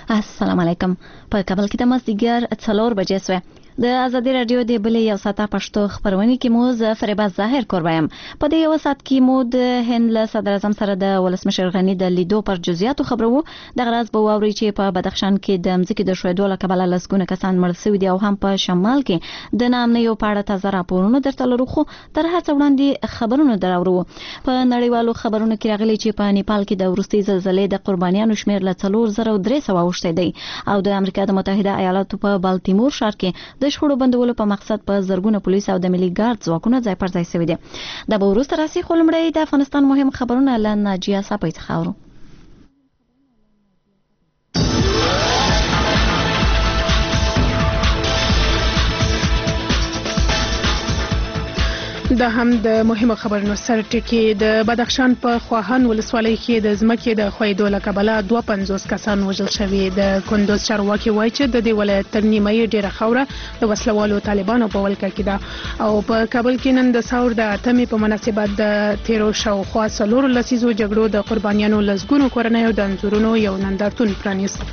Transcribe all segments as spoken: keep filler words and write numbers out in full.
السلام علیکم. په کابل کې د مازدیګر څلور بجې شوه. د ازادي رادیو د بلې یو ساعته پښتو خبرونه کې مو زه فریبا ظاهر کوربایم. په دې یو ساعت کې مو د هند له صدر اعظم سره د ولسمشر غنی د لیدو پر جزئیاتو خبرو. د غراز به واوري چې په بدخشان کې د مځکې د شویدو له کبله لسګونه کسان مړ شوي دي او هم په شمال کې د نامنیو په اړه تازه راپورونه درته لرو، خو تر هر څه وړاندې خبرونه دراوړو. په نړیوالو خبرونو کې راغلي چې په نیپال کې د وروستي زلزلې د قربانیانو شمیر له څلور زره درې سوه اوښتی دی او د امریکا د متحده ایالاتو په بالتیمور ښار کې د شخړو بندولو په مقصد په زرګونه پولیس او د ملي ګارد ځواکونه ځای پر ځای شوي دي. د به وروسته راسي خو لومړی د افغانستان مهم خبرونه له ناجیه صاحب څخه اورو. دا هم د مهمو خبرونو سر ټکی. د بدخشان په خواهان ولسوالۍ کې د ځمکې د ښویدو له کبله دوه پنځوس کسان وژل شوي. د کندوز چارواکي وایي چې د دې ولایت تر نیمه یې ډېره خاوره د وسلوالو طالبانو په ولکه کې ده او په کابل کې نن د سهار د اتمې په مناسبت د تیرو شاوخوا څلورو لسیزو جګړو د قربانیانو لسګونو کورنیو د انځورونو یو نندارتون پرانیست.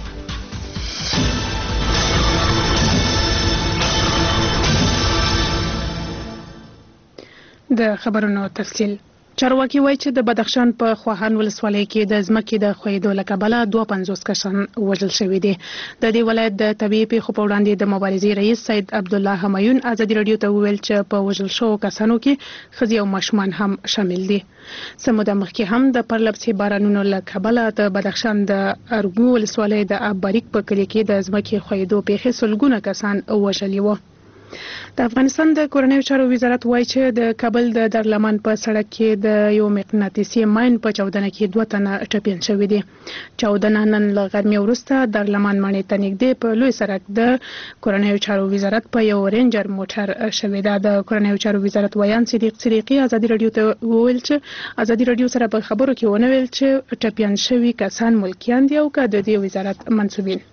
د خبرونو تفصیل. چارواکي وایي چې د بدخشان په خواهان ولسوالۍ کې د ځمکې د ښویدو له کبله دوه پنځوس کسان وژل شوي دي. د دې ولایت د طبیعي پیښو په وړاندې د مبارزې رئیس سید عبدالله همایون ازادي رادیو ته وویل چې په وژل شوو کسانو کې ښځې او ماشومان هم شامل دي. څه موده مخکې هم د پرلپسې بارانونو له کبله د بدخشان د ارګو ولسوالۍ د اب باریک په کلي کې د ځمکې ښویدو پیښې سلګونه کسان وژلي وو. د افغانستان د کورنیو چارو وزارت وایي چې د کابل د دارالمان په سړک کې د یو مقناطیسي ماین په چاودنه کې دوه تنه ټپیان شوي دي. چاودنه نن له غرمې وروسته دارالمان ماڼۍ ته نږدې په لوی سړک د کورنیو چارو وزارت په یو رینجر موټر شوې ده. د کورنیو چارو وزارت ویان صدیق صدیقي ازادي رادیو ته وویل چې ازادي رادیو سره په خبرو کې ونه ویل چې ټپیان شوي کسان ملکیان دي او که د دې وزارت منسوبین.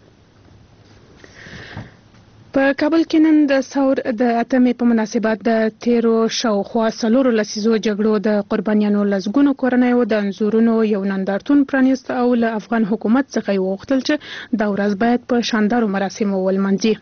په کابل کې نن د سهار د اتمې په مناسبت د تیرو شاوخوا څلورو لسیزو جګړو د قربانیانو لسګونو کورنیو د انځورونو یو نندارتون پرانیست او له افغان حکومت څخه یې وغوښتل چې دا ورځ باید په شاندارو مراسمو ولمانځي.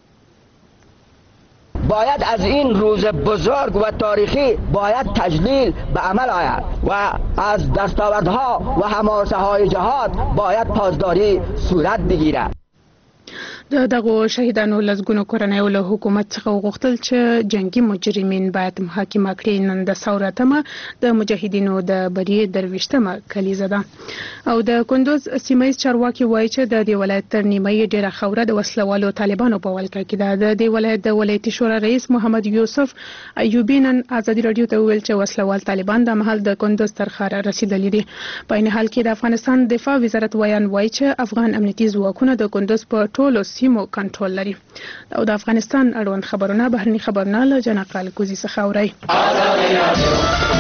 باید از این روز بزرگ و تاریخی باید تجلیل به عمل آید و از دستاوردها و حماسه های جهاد باید پاسداری صورت بگیرد. د دغو شهیدانو لسګونو کورنیو له حکومت څخه وغوښتل چې جنگي مجرمین باید محاکمه کړي. نن د سهار اتمه د مجاهدینو د بریې درویشتمه کلیزه ده او د کندوز سیمه ییز چارواکي وایي چې د دې ولایت تر نیمه یې ډېره خاوره د وسلوالو طالبانو په ولکه کې ده. د دې ولایت د ولایتي شورا رئیس محمد یوسف ایوبي نن ازادي رادیو ته وویل چې وسلوال طالبان د مهال د کندوز تر ښاره رسیدلي دي. په عین حال کې د افغانستان دفاع وزارت ویان وایي چې افغان امنیتي ځواکونه د کندوز په ټولو سیمو کنټرول لري. او د افغانستان اړوند خبرونه بهرني خبرونه له جنقال کوزي څخه اورئ.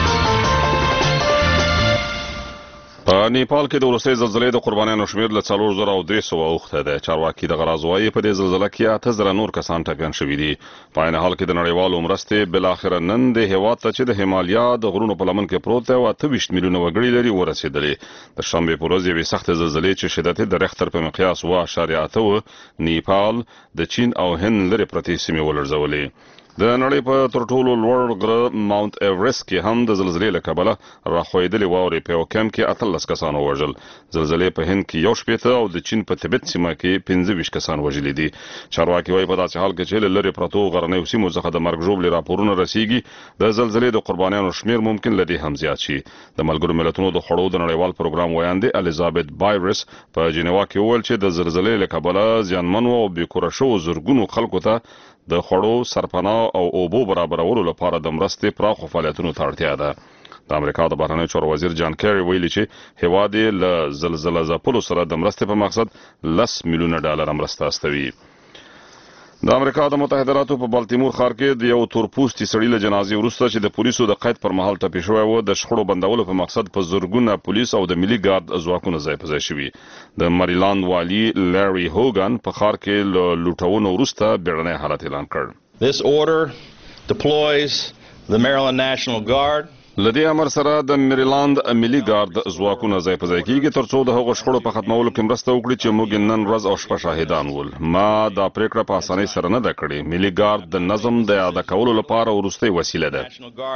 په نیپال کې د وروستۍ زلزلې د قربانیانو شمیر له څلور زره او درې سوه اوښتی دی. چارواکي د غراز وایي په دې زلزله کې اته زره نور کسان ټپیان شوي دي. په عین حال کې د نړیوالو مرستې بالاخره نن د هېواد ته چې د هیمالیا د غرونو په لمن کې پروت دی او اته ویشت میلیونه وګړي لري ورسېدلې. د شنبې په ورځ یوې سختې زلزلې چې شدت یې د ریختر په مقیاس اوه اعشاریه اته و نیپال د چین او هند لرې پرتې سیمې ولړزولې. د نړۍ په تر ټولو لوړ غره ماونت ایورست کې هم د زلزلې له کبله راښویدلې واورې په یو کمپ کې اتلس کسان ووژل. زلزلې په هند کې یو شپېته او د چین په تبت سیمه کې پنځه ویشت کسان وژلي دي. چارواکي وایي په داسې حال کې چې له لرې پرتو غرنیو سیمو څخه د مرګ ژوبلې راپورونه رسیږي د زلزلې د قربانیانو شمیر ممکن له دې هم زیات شي. د ملګرو ملتونو د خوړو د نړیوال پروګرام ویاندې الیزابت بایرس په جنیوا کې وویل چې د زلزلې له کبله زیانمنو او بېکوره شوو زرګونو خلکو ته د خوړو، سرپناه او اوبو برابرولو لپاره د مرستې پراخو فعالیتونو ته اړتیا ده. د امریکا د بهرنیو چارو وزیر جان کیری ویلي چې هیواد یې له زلزله ځپلو سره د مرستې په مقصد لس میلیونه ډالر مرسته استوي. د امریکا د متحده ایالاتو په بالتیمور ښار کې د یو تورپوستي سړي له جنازې وروسته چې د پولیسو د قید پر مهال ټپي شوی و د شخړو بندولو په مقصد په زرګونه پولیس او د ملي ګارد ځواکونه ځای په ځای شوي. د مریلاند والي لاري هوګان په ښار کې له لوټونو وروسته بیړنی حالت اعلان کړ. This order deploys the Maryland National Guard, لدې امر سره د میریلاند ملي ګارد ځواکونه ځای په ځای کېږي ترڅو د هغو شخړو په ختمولو کې مرسته وکړي چې موږ نن ورځ او شپه شاهدان ول. ما دا پریکړه په اسانۍ سره نه ده کړې. ملي ګارد د نظم د اعاده کولو لپاره وروستۍ وسیله ده.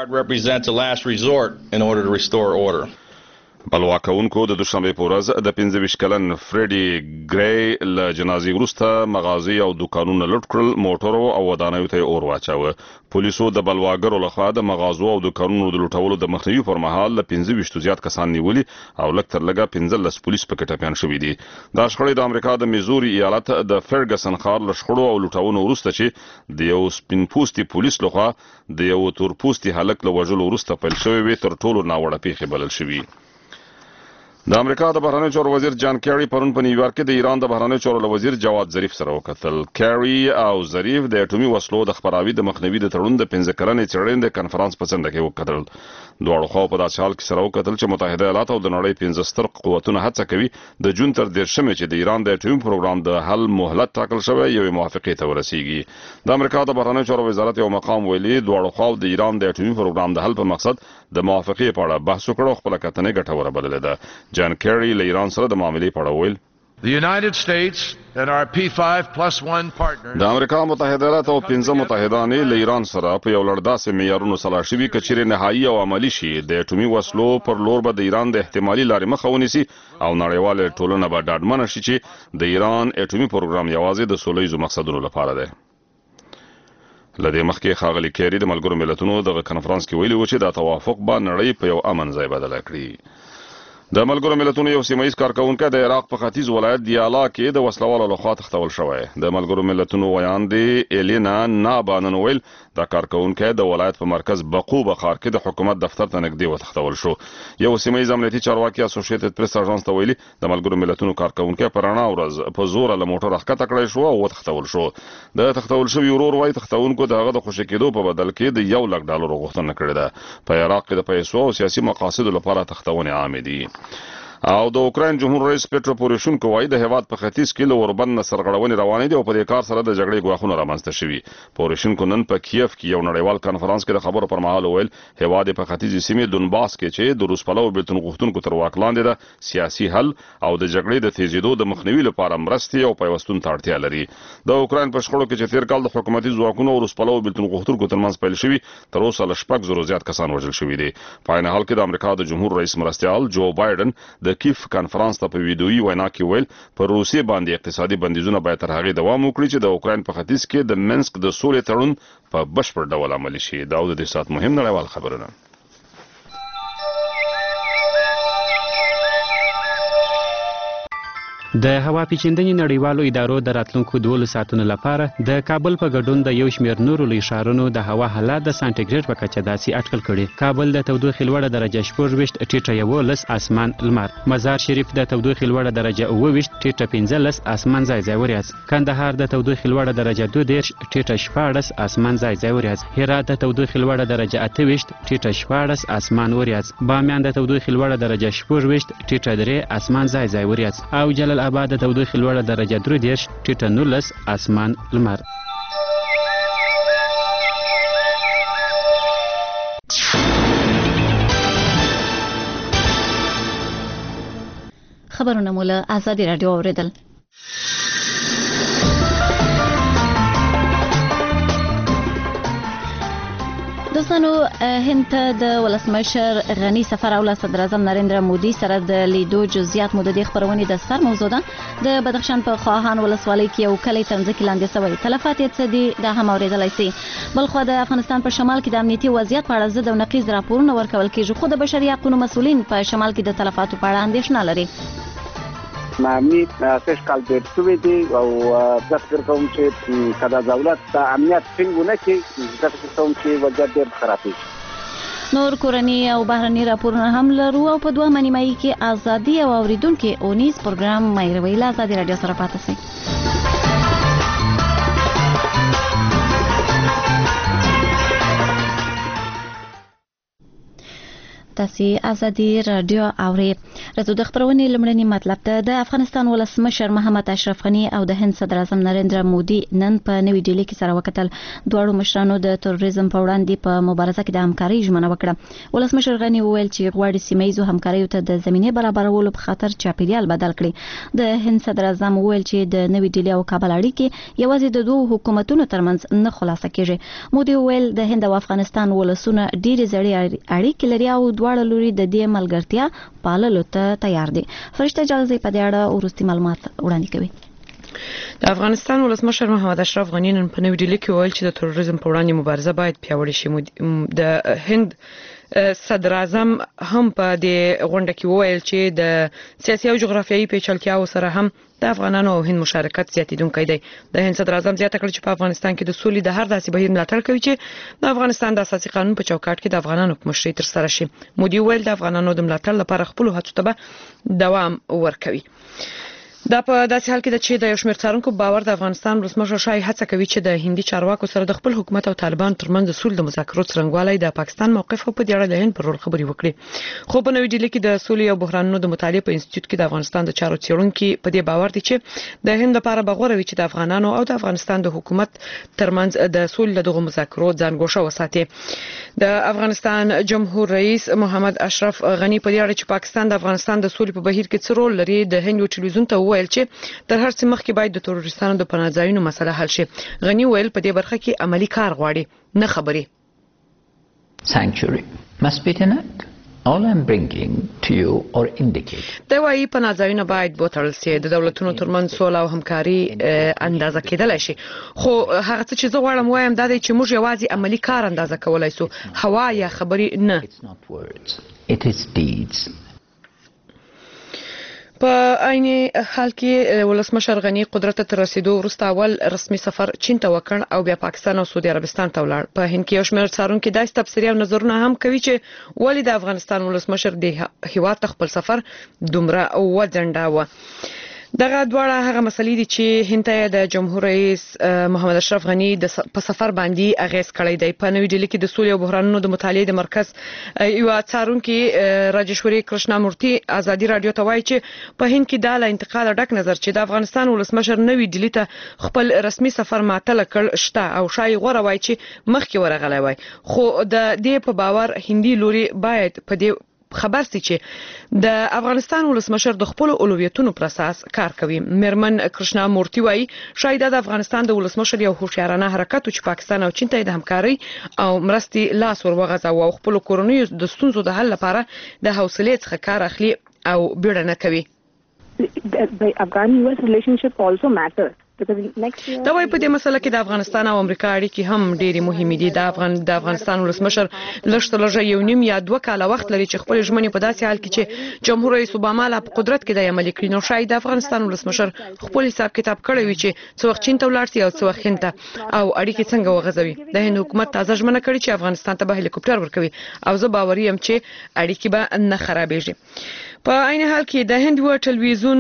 بلوا کوونکو د دوشنبه په ورځ د پنځه ویشت کلن فریډي ګری له جنازې وروسته مغازي او دکانونه لوټ کړل، موټرو او ودانیو ته اور واچاوه. پولیسو د بلواګرو لخوا د مغازو او دکانونو د لوټولو د مخنیوي پر مهال له پنځه ویشت زیات کسان نیولي او لږ تر لږه پنځلس پولیس پکې ټپیان شوي دي. دا شخړې د امریکا د میزوري ایالت د فرګسن ښار له شخړو او لوټونو وروسته چې د یو سپین پوستي پولیس لخوا د یو تور پوستي هلک له وژلو وروسته پیل شوې وي تر ټولو ناوړه پیښې بلل شوي. د امریکا د بهرنیو چارو وزیر جان کیری پرون په نیویارک کې د ایران د بهرنیو چارو وزیر جواد ظریف سره وکتل. کیری او ظریف د اټومي وسلو د خپراوي د مخنیوي د تړون د پنځه کلنې څېړنې د کنفرانس په څنډه کې وکتل. دواړو خواو په داسې حال کې سره وکتل چې متحده ایالات او د نړۍ پنځه ستر قوتونه هڅه کوي د جون تر دېرشمې چې د ایران د اټومي پروګرام د حل مهلت ټاکل شوی یوې موافقې ته ورسیږي. د امریکا د بهرنیو چارو وزارت یو مقام ویلي دواړو خواو د ایران د اټومي پروګرام د حل په مقصد د موافقې په اړه بحث وکړ او خپله کتنې ګټوره بللې ده. جان کیری له ایران سره د معاملې په اړه ویل The United States and our P five plus one partners د امریکا متحده ایالات او پنځه متحدان له ایران سره په یو لړ داسې معیارونو سلا شوي کچېرې نهایي او عملی شي د اټومي وسلو پر لور به د ایران د احتمالي لارې مخه ونیسي او نړیواله ټولنه به ډاډمنه شي چې د ایران اټومي پروګرام یوازې د سوله ییزو مقصدونو لپاره دی. لدې مخکې ښاغلي کیری د ملګرو ملتونو دغه کنفرانس کې ویلي و چې دا توافق به نړۍ په یو امن ځای بدله کړي. د ملګرو ملتونو یو سیمهییز کارکونکی د عراق په ختیځ ولایت دیالا کې د وسلوالو لخوا تښتول شوی. د ملګرو ملتونو ویاندې ایلینا نابا نن ویل دا کارکونکی د ولایت په مرکز بقوبه ښار کې د حکومت دفتر ته نږدې وتښتول شو. یو سیمهییز امنیتي چارواکي اسوسییټډ پریس اژانس ته ویلي د ملګرو ملتونو کارکونکی په رڼا ورځ په زوره له موټره ښکته کړی شو او وتښتول شو. د تښتول شوي ورور وایي تښتونکو د هغه د خوشي کېدو په بدل کې د یو لک ډالرو غوښتنه کړې ده. په عراق کې د پیسو او سیاسي مقاصدو لپاره تښتونې عامې دي. او د اوکراین جمهور رئیس پیټرو پوروشینکو وایي د هیواد په ختیځ کې له اوربند نه سرغړونې روانې دي او په دې کار سره د جګړې ګواښونه رامنځته شوي. پوروشینکو نن په کیف کې یو نړیوال کنفرانس کې د خبرو پر مهال ویل هیواد په ختیځې سیمې دونباس کې چې د روس پلو بیلتون غوښتونکو تر واک لاندې ده سیاسي حل او د جګړې د تیزېدو د مخنیوي لپاره مرستې او پیوستون ته اړتیا لري. د اوکراین په شخړو کې چې تیر کال د حکومتي ځواکونو او روس پلو بیلتون غوښتونکو ترمنځ پیل شوي تر اوسه له شپږ زرو زیات کسان وژل شوي دي. په عین حال کې د امریکا د جمهور رئیس مرستیال جو بایدن د کیف کنفرانس ته په ویډیويي وینا کې ویل پر روسیې باندې اقتصادي بندیزونه باید تر هغې دوام وکړي چې د اوکراین په ختیځ کې د منسک د سولې تړون په بشپړ ډول عملي شي. دا د دې ساعت مهم نړیوال خبرونه. د هوا پیچندنې نړیوالو ادارو د راتلونکو دولس ساعتونو لپاره د کابل په ګډون د یو شمېر نورو لوی ښارونو د هوا حالات د سانټیګریډ په کچه داسې اټکل کړي. کابل د تودوخې لوړه درجه شپږ ویشت ټیټه یولس اسمان لمر. مزار شریف د تودوخې لوړه درجه اوه ویشت ټیټه پنځلس اسمان ځای ځای وریځ. کندهار د تودوخې لوړه درجه دوه دېرش ټیټه شپاړس اسمان ځای ځای وریځ. هرات د تودوخې لوړه درجه اته ویشت ټیټه شپاړس اسمان وریځ. بامیان د تودوخې لوړه درجه شپږ ویشت ټیټه درې اسمان ځای ځای وریځ. او جلال آباد د تودوخې لوړه درجه درې دېرش ټیټه نولس اسمان لمر. خبرونه مو له آزادي راډیو اوریدل. دوستانو هند ته د ولسمشر غني سفر او صدر اعظم نریندرا مودي سره د لیدو جزئیات مو د دې خبرونې د سر موضوع ده. د بدخشان په خواهان ولسوالۍ کې یو کلی تر ځمکې لاندې شوی. تلفات یې څه دي دا هم اورېدلی سئ. بلخوا د افغانستان په شمال کې د امنیتي وضعیت په اړه ضد او نقیض راپورونه ورکول کېږي خو د بشري حقوقو مسؤلین په شمال کې د تلفاتو په اړه اندېښنه لري. امنیت سش کال ډېر شوی دی او زه فکر کوم چې که د دولت د امنیت ټینګ ونه کړي زه فکر کوم چې وضعیت ډېر خرابېږي. نور کورني او بهرني راپورونه هم لرو او په دوه نیمایي کې ازادي او اوریدونکو اونیز پروګرام مایروي له ازادي راډیو سره پاتې سئ. تاسو ازادي رادیو اوري راځو د خبرونې لمړنی مطلب ته د افغانستان ولسمشر محمد اشرف غنی او د هند صدر اعظم نریندرا مودي نن په نوې ډیلي کې سره وکتل. دواړو مشرانو د تروریزم په وړاندې په مبارزه کې د همکارۍ ژمنه وکړه. ولسمشر غنی وویل چې غواړي سیمه‌ییزو همکاریو ته د زمینه برابرولو په خاطر چاپیریال بدل کړي. د هند صدر اعظم وویل چې د نوې ډیلي او کابل اړیکې یوازې د دوه حکومتونو ترمنځ نه خلاصه کیږي. مودي وویل د هند او افغانستان ولسونه ډېر زړې اړیکې لري او دواړه لوري د دې ملګرتیا پاللو ته تیار دي. فرشته جلزی په دې اړه ورستي معلومات وړاندې کوي. د افغانستان ولسمشر محمد اشرف غنی نن په نوې ډیلي کې وویل چې د تروریزم په وړاندې مبارزه باید پیاوړې شي. د هند صدر اعظم هم په دې غونډه کې وویل چې د سیاسي او جغرافیایي پیچلتیاو سره هم د افغانانو او هند مشارکت زیاتیدونکی دی. د هند صدر اعظم زیاته کړه چې په افغانستان کې د سولې د هر داسې بهیر ملاتړ کوي چې د افغانستان د اساسي قانون په چوکاټ کې د افغانانو په مشرۍ تر سره شي. مودي وویل د افغانانو د ملاتړ لپاره خپل هڅو ته دوام ورکوي. دا په داسې حال کې چې د یو شمېر څارونکو باور د افغانستان ولسمشر شای هڅه کوي چې د هندي چارواکو سره د خپل حکومت او طالبان ترمنځ د سولې د مذاکرو څرنګوالی د پاکستان موقف په دې اړه د هند پر رول خبري وکړي. خو په نوې ډیلي کې د سولې او بحرانونو د مطالعې په انسټیټیوټ کې د افغانستان د چارو څېړونکي په دې باور دي چې د هند لپاره بغوره وي چې د افغانانو او د افغانستان د حکومت ترمنځ د سولې دغه مذاکرو ځانګوښه وساتي. د افغانستان جمهور رئیس محمد اشرف غنی په دې اړه چې پاکستان د افغانستان د سولې په بهیر کې څه رول لري د هند ټلویزیون ته وویل چې تر هر څه مخکې باید د تروریستانو د پناه ځایونو مسله حل شي. غنی ویل په دې برخه کې عملی کار غواړي نه خبري. Sanctuary must be denied. All I'm bringing to you or indicate. دا وايي پناه ځایونه باید بوتل سي د دولتونو ترمنځ سوله او همکاري اندازه کېدلای شي. خو هغه څه چې زه غواړم وایم دا دی چې موږ یوازې عملی کار اندازه کولای سو هوا یا خبري نه. It's not words. It is deeds. په عین حال کې ولسمشر غنی قدرت ته رسیدو وروسته اول رسمي سفر چین ته وکړ او بیا پاکستان او سعودي عربستان ته ولاړ. په هند کې یو شمېر څارونکي داسې تبصرې او نظرونه هم کوي چې ولې د افغانستان ولسمشر د هیواد خپل سفر دومره وځنډاوه. دغه دواړه هغه مسلې دي چې هند ته د جمهور رئیس محمد اشرف غنی د په سفر باندې اغیز کړی دی. په نوې ډیلي کې د سولې او بحرانونو د مطالعې د مرکز یو څارونکي راجیشوري کرشنا مورتي ازادي رادیو ته وایي چې په هند کې د انتقاد ډک نظر چې د افغانستان ولسمشر نوې ډیلي ته خپل رسمي سفر معطل کړ شته او شای غوړه وایي چې مخکې ورغلی وای. خو د دې په باور هندي لوري باید په دې خبر سي چې د افغانستان ولسمشر د خپل اولویتونو پر اساس کار کوي. میرمن کرشنا مورتي وایي شاید د افغانستان د ولسمشر یو هوښیارانه حرکت چې پاکستان او چین ته د همکارۍ او مرستې لاس ورغځاوه او خپل کورنیو د ستونزو د حل لپاره د حوصلې څخه کار اخلي او بیړه نه کوي. The Afghan-U S relationship also matters. دا وایي په دې مسله کې د افغانستان او امریکا اړیکې هم ډېرې مهمې دي. د افغان د افغانستان ولسمشر لږ تر لږه یو نیم یا دوه کاله وخت لري چې خپل ژمنې په داسې حال کې چې جمهور رئیس اوباما لا په قدرت کې د عملي کړي. نو شاید د افغانستان ولسمشر خپل حساب کتاب کړی وي چې څو وخت چین ته ولاړ شي او څو وخت هند ته او اړیکې څنګه وغځوي. د هند حکومت تازه ژمنه کړې چې افغانستان ته به هلیکوپټر ورکوي او زه باوري یم چې اړیکې به نه خرابېږي. په عین حال کې د هند و ټلویزیون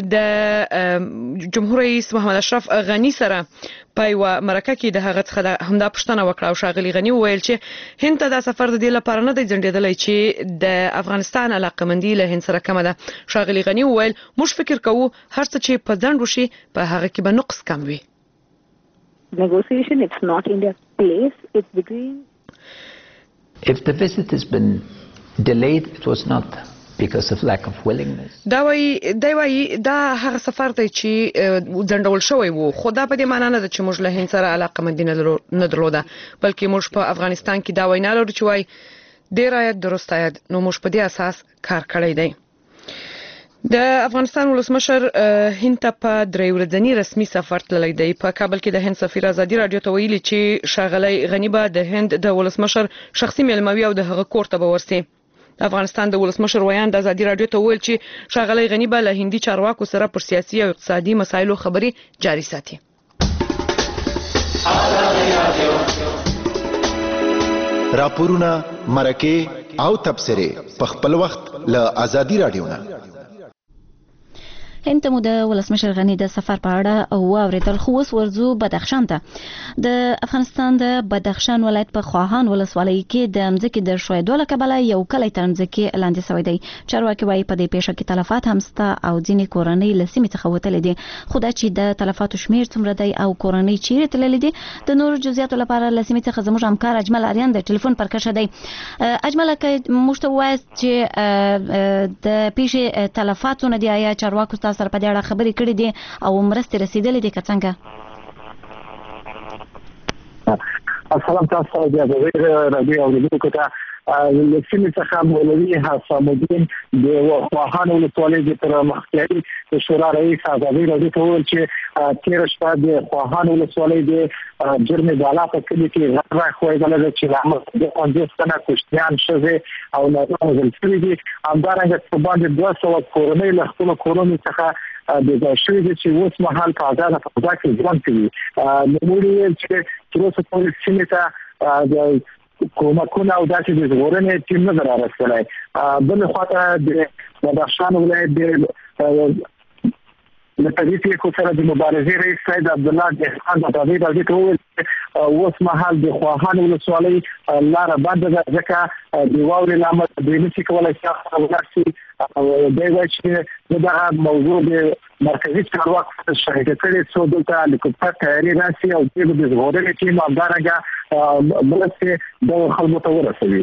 د جمهور رئیس محمد اشرف غنی سره په یو مرکه کې د هغه څخه همدا پوښتنه وکړه او شاغلی غنی وویل چې هند ته د سفر د دې لپاره نه دی ځنډېدلی چې د افغانستان علاقمندي له هند سره کمه ده. شاغلی غنی وویل موږ فکر کوو هر څه چې په ځنډ وشي په هغه کې به نقص کم وي. Negotiation, it's not India's place. It's between. If the visit has been delayed, it was not because of lack of willingness. دا وایي دا وایي دا هغه سفر دی چې ځنډول شوی وو خو دا په دې معنی نه ده چې موږ له هند سره علاقمندي نه درلوده بلکې موږ په افغانستان کې دا وینا لرو چې وایي ډېر عاید درست عاید نو موږ په دې اساس کار کړی دی. د افغانستان ولسمشر هند ته په درې ورځنی رسمي سفر تللی دی. په کابل کې د هند سفیر ازادي رادیو ته ویلي چې شاغلی غنی به د هند د ولسمشر شخصي مېلموي او د هغه کور ته به ورسي. افغانستان د ولسمشر ویان د ازادي رادیو ته ویل چې شاغلی غنی به له هندي چارواکو سره پر سیاسي او اقتصادي مسایلو خبري جاري ساتي. راپورونه مرکه او تبصره په خپل وخت له ازادي رادیو نه. هند ته مو د ولسمشر غني د سفر په اړه واوریدل. خو اوس ورځو بدخشان ته. د افغانستان د بدخشان ولایت په خواهان ولسوالۍ کې د مځکې د ښویېدو له کبله یو کلی تر مځکې لاندې شوی دی. چارواکي وایي په دې پیښه کې تلفات هم شته او ځینې کورنۍ له سیمې څخه وتلې دي. خو دا چې د تلفاتو شمیر څومره دی او کورنۍ چیرې تللې دي د نورو جزئیاتو لپاره له سیمې څخه زموږ همکار اجمل اریان د ټلیفون پر کشه دی. اجمل که موږ ته ووایاست چې د پیښې تلفاتو نه دي، آیا چارواکو تاسو سره په دې اړه خبرې کړې دي او مرستې رسیدلې دي که څنګه؟ السلام تاسو ته د راډیو اوریدونکو ته له سیمې څخه مولوي حسام الدین د خواهان ولسوالۍ د تر مخکې د شورا رئیس ازادي راډیو ته وویل چې تېره شپه د خواهان ولسوالۍ د جرم بالا په کلي کې غږ راښویېدلی دی چې له امله د پنځوس تنه کوچنیان ښځې او نارینه وژل شوي دي. همدارنګه په باندې دوه سوه کورنۍ له خپلو کورونو څخه بېځای شوي دي چې اوس مهال په ازاده فضا کې ژوند کوي. نوموړي ویل چې تر اوسه پورې سیمې ته د کومکونه او داسې د ژغورنې ټیم نه دی رارسېدلی. بلې خواته د بدخشان ولایت د له طبیعي پیښو سره د مبارزې رئیس سید عبدالله دهقان د ازادي راډیو ته وویل چې اوس مهال د خواهان ولسوالۍ لاره بنده ده، ځکه د واورې له امله دوی نشي کولی چې هغه ولاړ شي. دی وایي چې د دغه موضوع د مرکزي چارواکو سره شریکه کړې څو دلته هلیکوپټر تیاري راشي او دوی به د ژغورنې ټیم همدارنګه مرستې دغو خلکو ته ورسوي.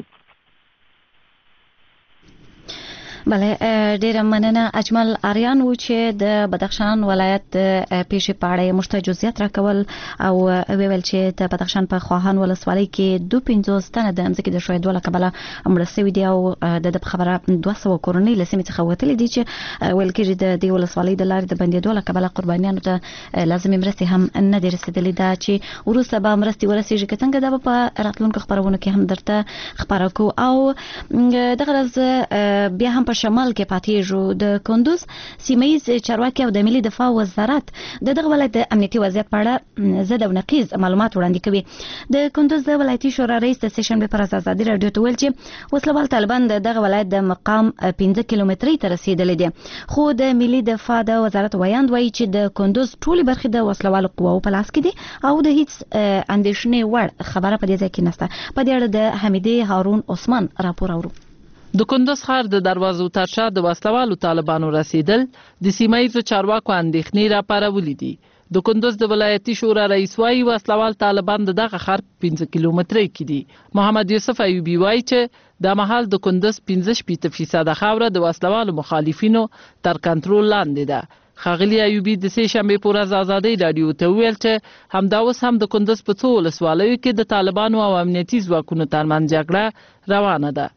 بله، ډیره مننه اجمل اریان و چې د بدخشان ولایت پیښې په اړه موږ ته جزئیات راکول او ویل چې د بدخشان په خواهان ولسوالۍ کې دوه پنځوس تنه د مځکې د ښویېدو له کبله مړه شوي دي او د ده په خبره دوه سوه کورنۍ له سیمې څخه وتلي دي چې ویل کېږي د دې ولسوالۍ د لارې د بندېدو له کبله قربانیانو ته لازمې مرستې هم نه دي رسېدلې. دا چې وروسته به مرستې ورسېږي که څنګه، دا به په راتلونکو خپرونو کې هم درته خپاره کوو. او دغه ورځ بیا هم په شمال کې پاتېږو. د کندوز سیمه‌ییز چارواکي او د ملي دفاع وزارت د دغه ولایت د امنیتي وضعیت په اړه ضد او نقیض معلومات وړاندې کوي. د کندوز د ولایتي شورا رئیس د سې شنبې پر ورځ ازادي راډیو ته ویل چې وسلوال طالبان د دغه ولایت د مقام پنځه کیلومترۍ ته رسېدلي دي. خو د ملي دفاع د وزارت ویاند وایي چې د کندوز ټولې برخې د وسلوالو قواو په لاس کې دي او د هیڅ اندېښنې وړ خبره په دې ځای کې نشته. په دې اړه د حمیدې هارون عثمان راپور اورو. د کندوز ښار د دروازو تر شا د وسلوالو طالبانو رسیدل د سیمه‌ییزو چارواکو اندېښنې راپارولې دي. د کندوز د ولایتي شورا رئیس وایي وسلوال طالبان د دغه ښار پنځه کیلومترۍ کې دي. محمد یوسف ایوبي وایي چې د مهال د کندوز پنځه شپېته فیصده خاوره د وسلوالو مخالفینو تر کنټرول لاندې ده. ښاغلي ایوبي د سې شنبې په ورځ ازادۍ راډیو ته وویل چې همدا اوس هم د کندوز په څو ولسوالیو کې د طالبانو او امنیتي ځواکونو ترمنځ جګړه روانه ده.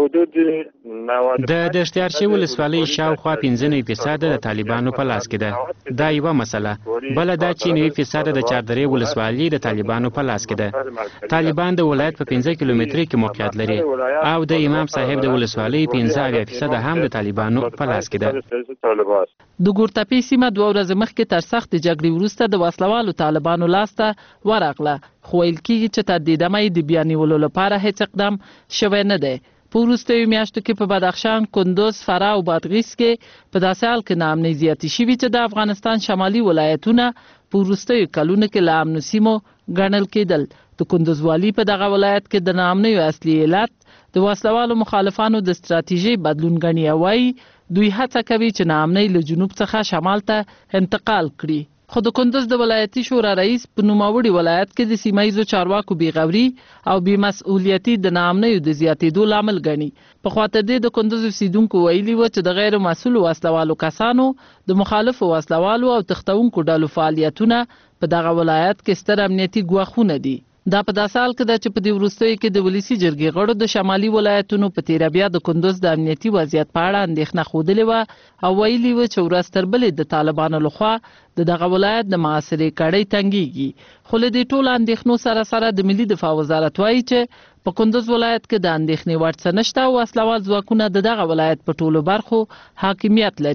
د دشتیارچي ولسوالۍ شاوخوا پنځه نوي فیصده د طالبانو په لاس کې ده. دا یوه مسله. بله دا چې نوي فیصده د چاردرې ولسوالۍ د طالبانو په لاس کې ده. طالبان د ولایت په پنځه کیلومترۍ کې موقعیت لري او د امام صاحب د ولسوالۍ پنځه اویا فیصده هم د طالبانو په لاس کې ده. د ګورتپې سیمه دوه ورځې مخکې تر سختې جګړې وروسته د وسلوالو طالبانو لاس ته ورغله، خو ویل کېږي چې تر دې دمه یې د بیا نیولو لپاره هیڅ اقدام شوی نه دی. په وروستیو میاشتو کې په بدخشان، کندوز، فراه او بادغیس کې په داسې حال کې ناامنۍ زیاتې شوي چې د افغانستان شمالي ولایتونه په وروستیو کلونو کې له امنو سیمو ګڼل کېدل. د کندوز والي په دغه ولایت کې د ناامنیو اصلي علت د وسلوالو مخالفانو د ستراتیژۍ بدلون ګڼي او وایي دوی هڅه کوي چې ناامنۍ له جنوب څخه شمال ته انتقال کړي. خو د کندوز د ولایتي شورا رئیس په نوموړي ولایت کې د سیمه‌ییزو چارواکو بېغوري او بېمسؤلیتي د ناامنیو د زیاتېدو لامل ګڼي. په خواته دې د کندوز اوسیدونکو ویلي وو چې د غیر مسؤلو وسلوالو کسانو د مخالفو وسلوالو او تښتونکو ډلو فعالیتونه په دغه ولایت کې ستر امنیتي ګواښونه دي. دا په داسې حال کې ده چې په دې وروستیو کې د ولسي جرګې غړو د شمالي ولایتونو په تیره بیا د کندوز د امنیتي وضعیت په اړه اندېښنه ښودلې وه او ویلي وو چې ورځ تر بلې د طالبانو لخوا د دغه ولایت د محاصرې کړۍ تنګیږي. خو له دې ټولو اندېښنو سره سره د ملي دفاع وزارت وایي چې په کندوز ولایت کې د اندېښنې وړ څه نشته او وسلوال ځواکونه د دغه ولایت په ټولو برخو حاکمیت لري.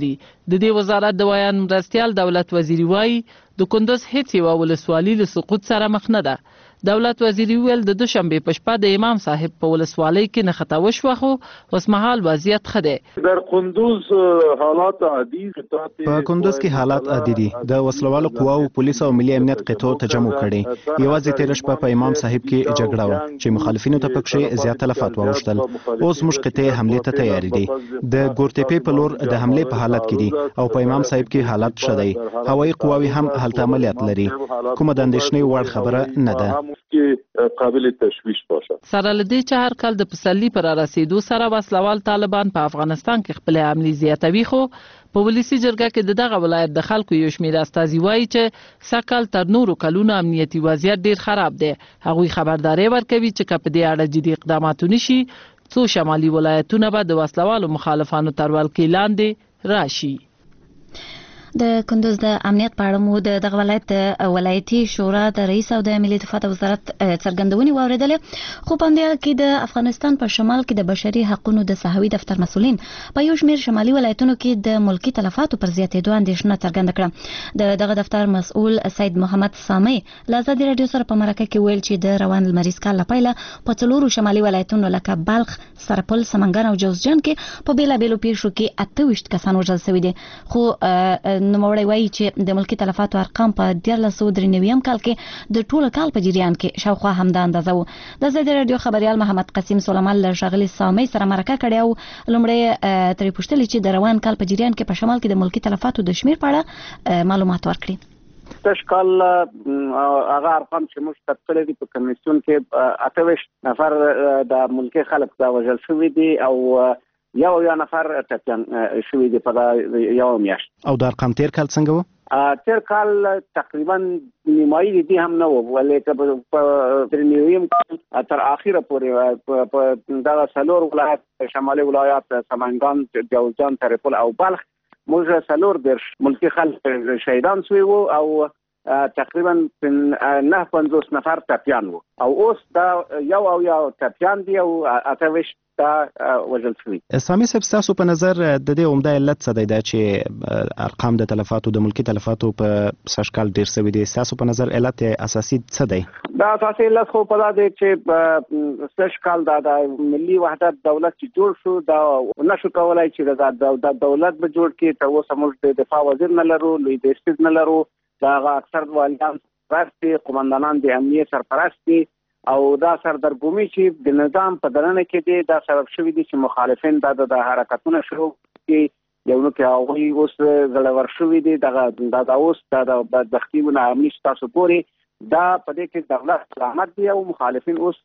د دې وزارت د ویان مرستیال دولت وزیری وایي د کندوز هیڅ یوه ولسوالي له سقوط سره مخ نه ده. دولت وزیری ویل د دوشنبه په شپه د امام صاحب په ولسوالۍ کې نښته وشوه خو اوس مهال وضعیت ښه دی. در کندوز حالات عادي په کندوز کې حالات عادي دي. د وسلوالو قواو پولیس او ملي امنیت قطعو تجمع کړي. یوازې تیر شپه په امام صاحب کې جګړه وه چې مخالفینو ته پکې زیات تلفات واوښتل. اوس موږ قطعې حملې ته تیار دي. د ګورتپې په لور د حملې په حالت کې دي او په امام صاحب کې حالات ښه دی. هوایي قواوې هم هلته عملیات لري. کومه د اندېښنې وړ خبره نه ده. قابل تشویش باشه. سره لدی چې هر کال د پسرلي پر رسیدو سره وسلوال طالبان په افغانستان کې خپل عملي زیاتوي خو په ولسی جرګه کې د دغه ولایت د خلکو یو شمېر استازي وایي چې سکل تر نورو کلونو امنیتي وضعیت ډیر خراب دی. هغوی خبرداري ورکوي چې که په دې اړه جدي اقدامات ونشي څو شمالي ولایتونه به د وسلوالو مخالفانو تر ولکې لاندې راشي. د کندوز د امنیت په اړه مو د دغه ولایت ولایتي شورا د رئیس او د ملي دفاع وزارت څرګندونې واوریدلې خو په همدې کې د افغانستان په شمال کې د بشري حقوقو د ساحوي دفتر مسولین په یو شمېر شمالي ولایتونو کې د ملکی تلفاتو پر زیاتېدو اندېښنه څرګنده کړه. د دغه دفتر مسؤل سید محمد سامي له ازادي راډیو سره په مرکه کې ویل چې د روان لمریز کال لپاره په څلورو شمالي ولایتونو لکه بلخ، سرپل، سمنګان او جوزجان کې په بیلابیلو پیښو کې اته ویشت کسان وژل شوي دي. خو نوموړی وایي چې د ملکی تلفاتو ارقام په دیارلس سوه درې نوي کال کې د ټول کال په جریان کې شاوخوا همدا اندازه وو. د ازادي راډیو خبريال محمد قاسم سلیمان له ښاغلي سامي سره مرکه کړې او لومړی ترې پوښتلې چې د روان کال په جریان کې په شمال کې د ملکی تلفاتو د شمیر په اړه معلومات ورکړي. تش کال هغه ارقام چې موږ ثبت کړي دي په کمیسیون کې اته ویشت نفر د ملکی خلک دا وژل شوي دي او یو یو نفر ټپیان شوي دي په یو میاشت. او د ارقام تیر کال څنګه و؟ تیر کال تقریبا نیمایي دي هم نه و ولې په درنیویم تر اخره پورې په دغه څلور ولایت شمالي ولایت سمنګان، جوزجان، سرپل او بلخ موږ څلور درش ملکی خلک شهیدان شوي وو او تقریبا نه پنځوس نفر ټپیان وو او اوس دا یو او یو ټپیان دي او اته ویشت دا وژل شوي. سامي صاحب ستاسو په نظر د دې عمده علت څه دی دا چې ارقام د تلفاتو د ملکی تلفاتو په سږ کال ډیر شوي دي؟ ستاسو په نظر علت اساسي څه دی؟ دا اساسي علت خو په دا دی چې سږ کال دا د ملي وحدت دولت چې جوړ شو دا نشو کولای چې د دولت به جوړ کړي. تر اوسه موږ د دفاع وزیر نه لرو، لوی دیسپیز نه لرو، دا اکثر والیان سرپرست قومندانان د امنیت سرپرست دي او دا سردرګمي چې د نظام په درنه کې دي دا سبب شوی دي چې مخالفین دا د حرکتونو شروع کړي یو نو کې هغوی اوس غلور شوی دي دغه دا اوس دا د بدبختیونه امني تاسو پوري دا په دې کې دولت سلامت دي او مخالفین اوس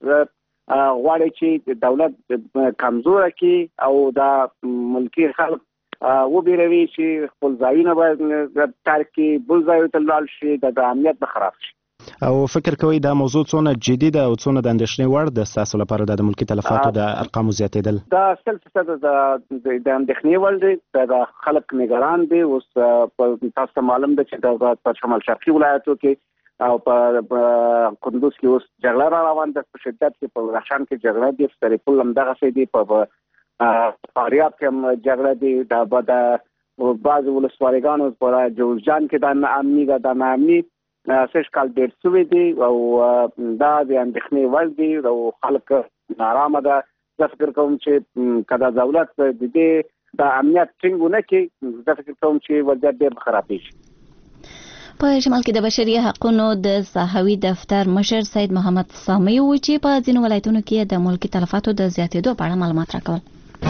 غواړي چې دولت کمزور کړي او دا ملکی خلک و بیروي چې خپل ځایونه به ترک کړي، بل ځایو ته لاړ شي، د امنیت به خراب شي. او فکر کوي دا موضوع څونه جدي ده او څونه د اندېښنې وړ ده ستاسو لپاره د ملکی تلفاتو د ارقامو زیاتېدل؟ دا سل فیصد د اندېښنې وړ دی، د خلک نگران دي. اوس تاسو ته معلوم ده چې په شمال شرقي ولایتو کې او په کندوز کې اوس جګړه را روان ده په شدت کې. په بدخشان کې جګړه دي، په سرپل هم دغسې دي، په فاریاب کې هم جګړه دي، دا به د بعضو ولسوالیګانو په جوزجان کې دا ناامني ده. دا ناامني سږ کال ډېر شوي دي او دا د اندېښنې وړ دي او خلک نارامه ده. زه فکر کوم چې که دا دولت د دې د امنیت ټینګ ونه کړي زه فکر کوم چې وضعیت ډېر خرابېږي. په شمال کې د بشري حقوقو د ساحوي دفتر مشر سید محمد سامي و چې په ځینو ولایتونو کې د ملکی تلفاتو د زیاتېدو په اړه معلومات راکول.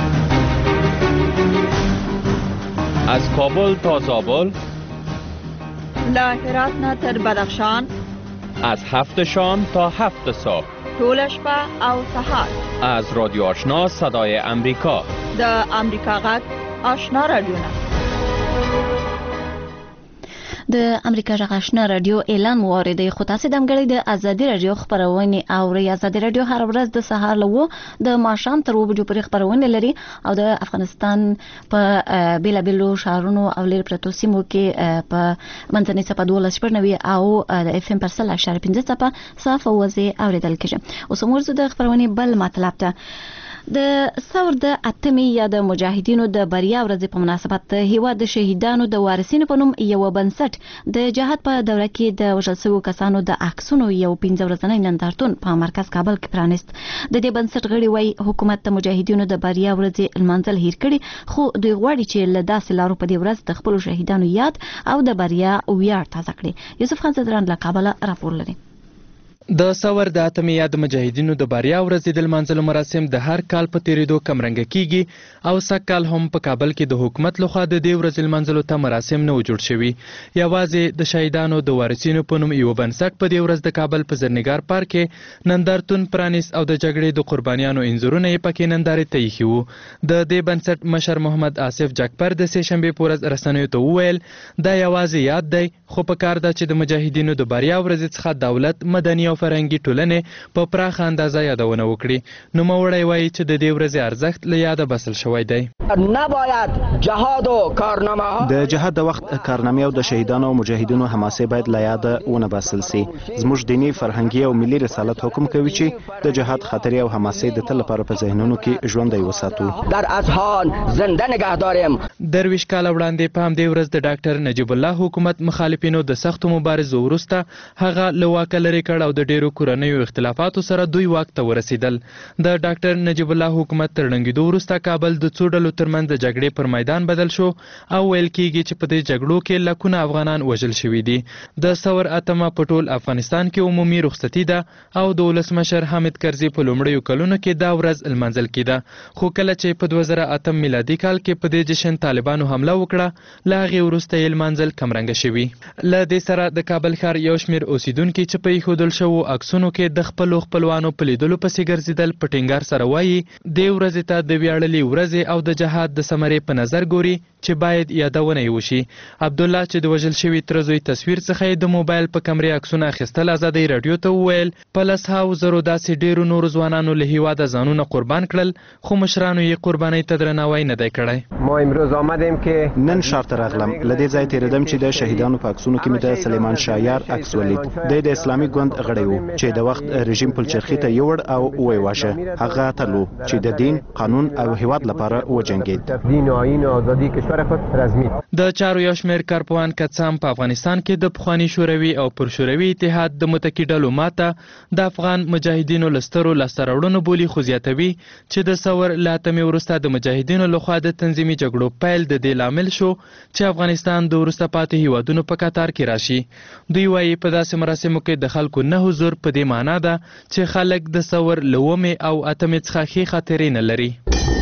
از کابل تا زابل، له هرات نه تر بدخشان، از هفت شام تا هفت صبح، ټول شپه او سهار، از رادیو آشنا صدای امریکا، د امریکا غږ آشنا رادیو نه. د امریکا غږ آشنا رادیو اعلان واردی خو تاسو د امګړی د ازادي رادیو خبرونه اوري. ازادي رادیو هر ورځ د سهار له د ماښام تر وبجو پورې خبرونه لري او د افغانستان په بیلابیلو شهرونو او لیر پروتو سیمو کې په منځنۍ صفه دولس شپږ او د اف ام پر سل اشاره پنځه صفه صفه وزي اوریدل کېږي. اوس موږ د خبرونه بل مطلب ته د ثور د اتمی یا د مجاهدینو د بریا ورځې په مناسبت هیواد د شهیدانو د وارثینو په نوم یو بنسټ د جهاد په دوره کې د وژل شویو کسانو د عکسونو یو پنځه ورځنی نندارتون په مرکز کابل کې پرانیست. د دې بنسټ غړي وایي حکومت د مجاهدینو د بریا ورځې لمانځل هیر کړي خو دوی غواړي چې له داسې لارو په دې ورځ د خپلو شهیدانو یاد او د بریا ویاړ تازه کړي. یوسف خان زدران له کابل راپور لري. د ثور د اتمی یا د مجاهدینو د بریا ورځې د لمانځلو مراسم د هر کال په تیریدو کمرنګه کیږي او سږ کال هم په کابل کې د حکومت لخوا د دې ورځې لمانځلو ته مراسم نه جوړ شوي. یوازې د شهیدانو د وارثینو په نوم یو بنسټ په دې ورځ د کابل په زرنګار پارک کې نندارتون پرانیست او د جګړې د قربانیانو انځورونه یې پکې نندارې ته ایښي وو. د دې بنسټ مشر محمد آصف جګپر د سې شنبې په ورځ رسنیو ته وویل دا یوازې یاد دی خو په کار ده چې د مجاهدینو د بریا ورځې څخه دولت مدني او فرهنګي ټولنې په پراخه اندازه یادونه وکړي. نوموړی وایي چې د دې ورځې ارزښت له یاده بسل شوی دی. نباید جهاد و کارنامه ها د جهاد د وخت کارنامې او د شهیدانو او مجاهدینو حماسه باید له یاده ونه باسل سي. زموږ دینی فرهنګي او ملي رسالت حکم کوي چې د جهاد خاطرې او حماسه د تل لپاره په ذهنونو کې ژوندۍ وساتو. در اذهان زنده نگه داریم. درویش کال وړاندې په همدې ورځ د ډاکټر نجیب الله حکومت مخالفینو د سختو مبارزو وروسته هغه له واکه لرې کړ او د ډیرو کورنیو اختلافاتو سره دوی واک ته ورسېدل. د ډاکټر نجیب الله حکومت تر ړنګېدو وروسته کابل د څو ډلو ترمنځ د جګړې پر میدان بدل شو او ویل کېږي چې په دې جګړو کې لکونه افغانان وژل شوي دي. د ثور اتمه په ټول افغانستان کې عمومي رخصتي ده او د ولسمشر حامد کرزي په لومړیو کلونو کې دا ورځ لمانځل کېده خو کله چې په دوه زره اتم میلادي کال کې په دې جشن طالبانو حمله وکړه له هغې وروسته یې لمانځل کمرنګه شوي. له دې سره د کابل ښار یو شمېر اوسیدونکي چې په ایښودل شوو عکسونو کې د خپلو خپلوانو په لیدلو پسې ګرځېدل په ټینګار سره وایي دې ورځې ته د ویاړلې ورځې او د جهاد د ثمرې په نظر ګوري چې باید یادونه یې وشي. عبدالله چې د وژل شوي تره زوی تصویر څخه یې د موبایل په کمرې عکسونه اخیستل ازادۍ راډیو ته وویل په لس هاو زرو داسې ډیرو نورو ځوانانو له هیواده ځانونه قربان کړل خو مشرانو یې قربانۍ ته درناوی نه دی کړی. ما امروز آمدیم که نن ښار ته راغلم. له دې ځایه تېرېدم چې د شهیدانو په عکسونو کې مې د سلیمان شایار عکس ولید. دی د اسلامي ګوند غړی و چې د وخت رژیم پلچرخي ته یوړ او وی واشه هغه تلو چې د دین قانون او هیواد لپاره وجنګید. دین او آیین آزادی کشور خود رسمی. د چارو یو شمېر کارپوهان که څه هم په افغانستان کې د پخواني شوروي او پرشوروي اتحاد د متکي ډلو ماته د افغان مجاهدینو له سترو لاسته راوړنو بولي خو زیاتوي چې د ثور له اتمې وروسته د مجاهدینو لخوا د تنظیمي جګړو پیل د دې لامل شو چې افغانستان د وروسته پاتې هیوادونو په کتار کې راشي. دوی وایي په داسې مراسمو کې د خلکو نه حضور په دې معنا ده چې خلک د ثور له اوومې او اتمې څخه ښې خاطرې نه لري.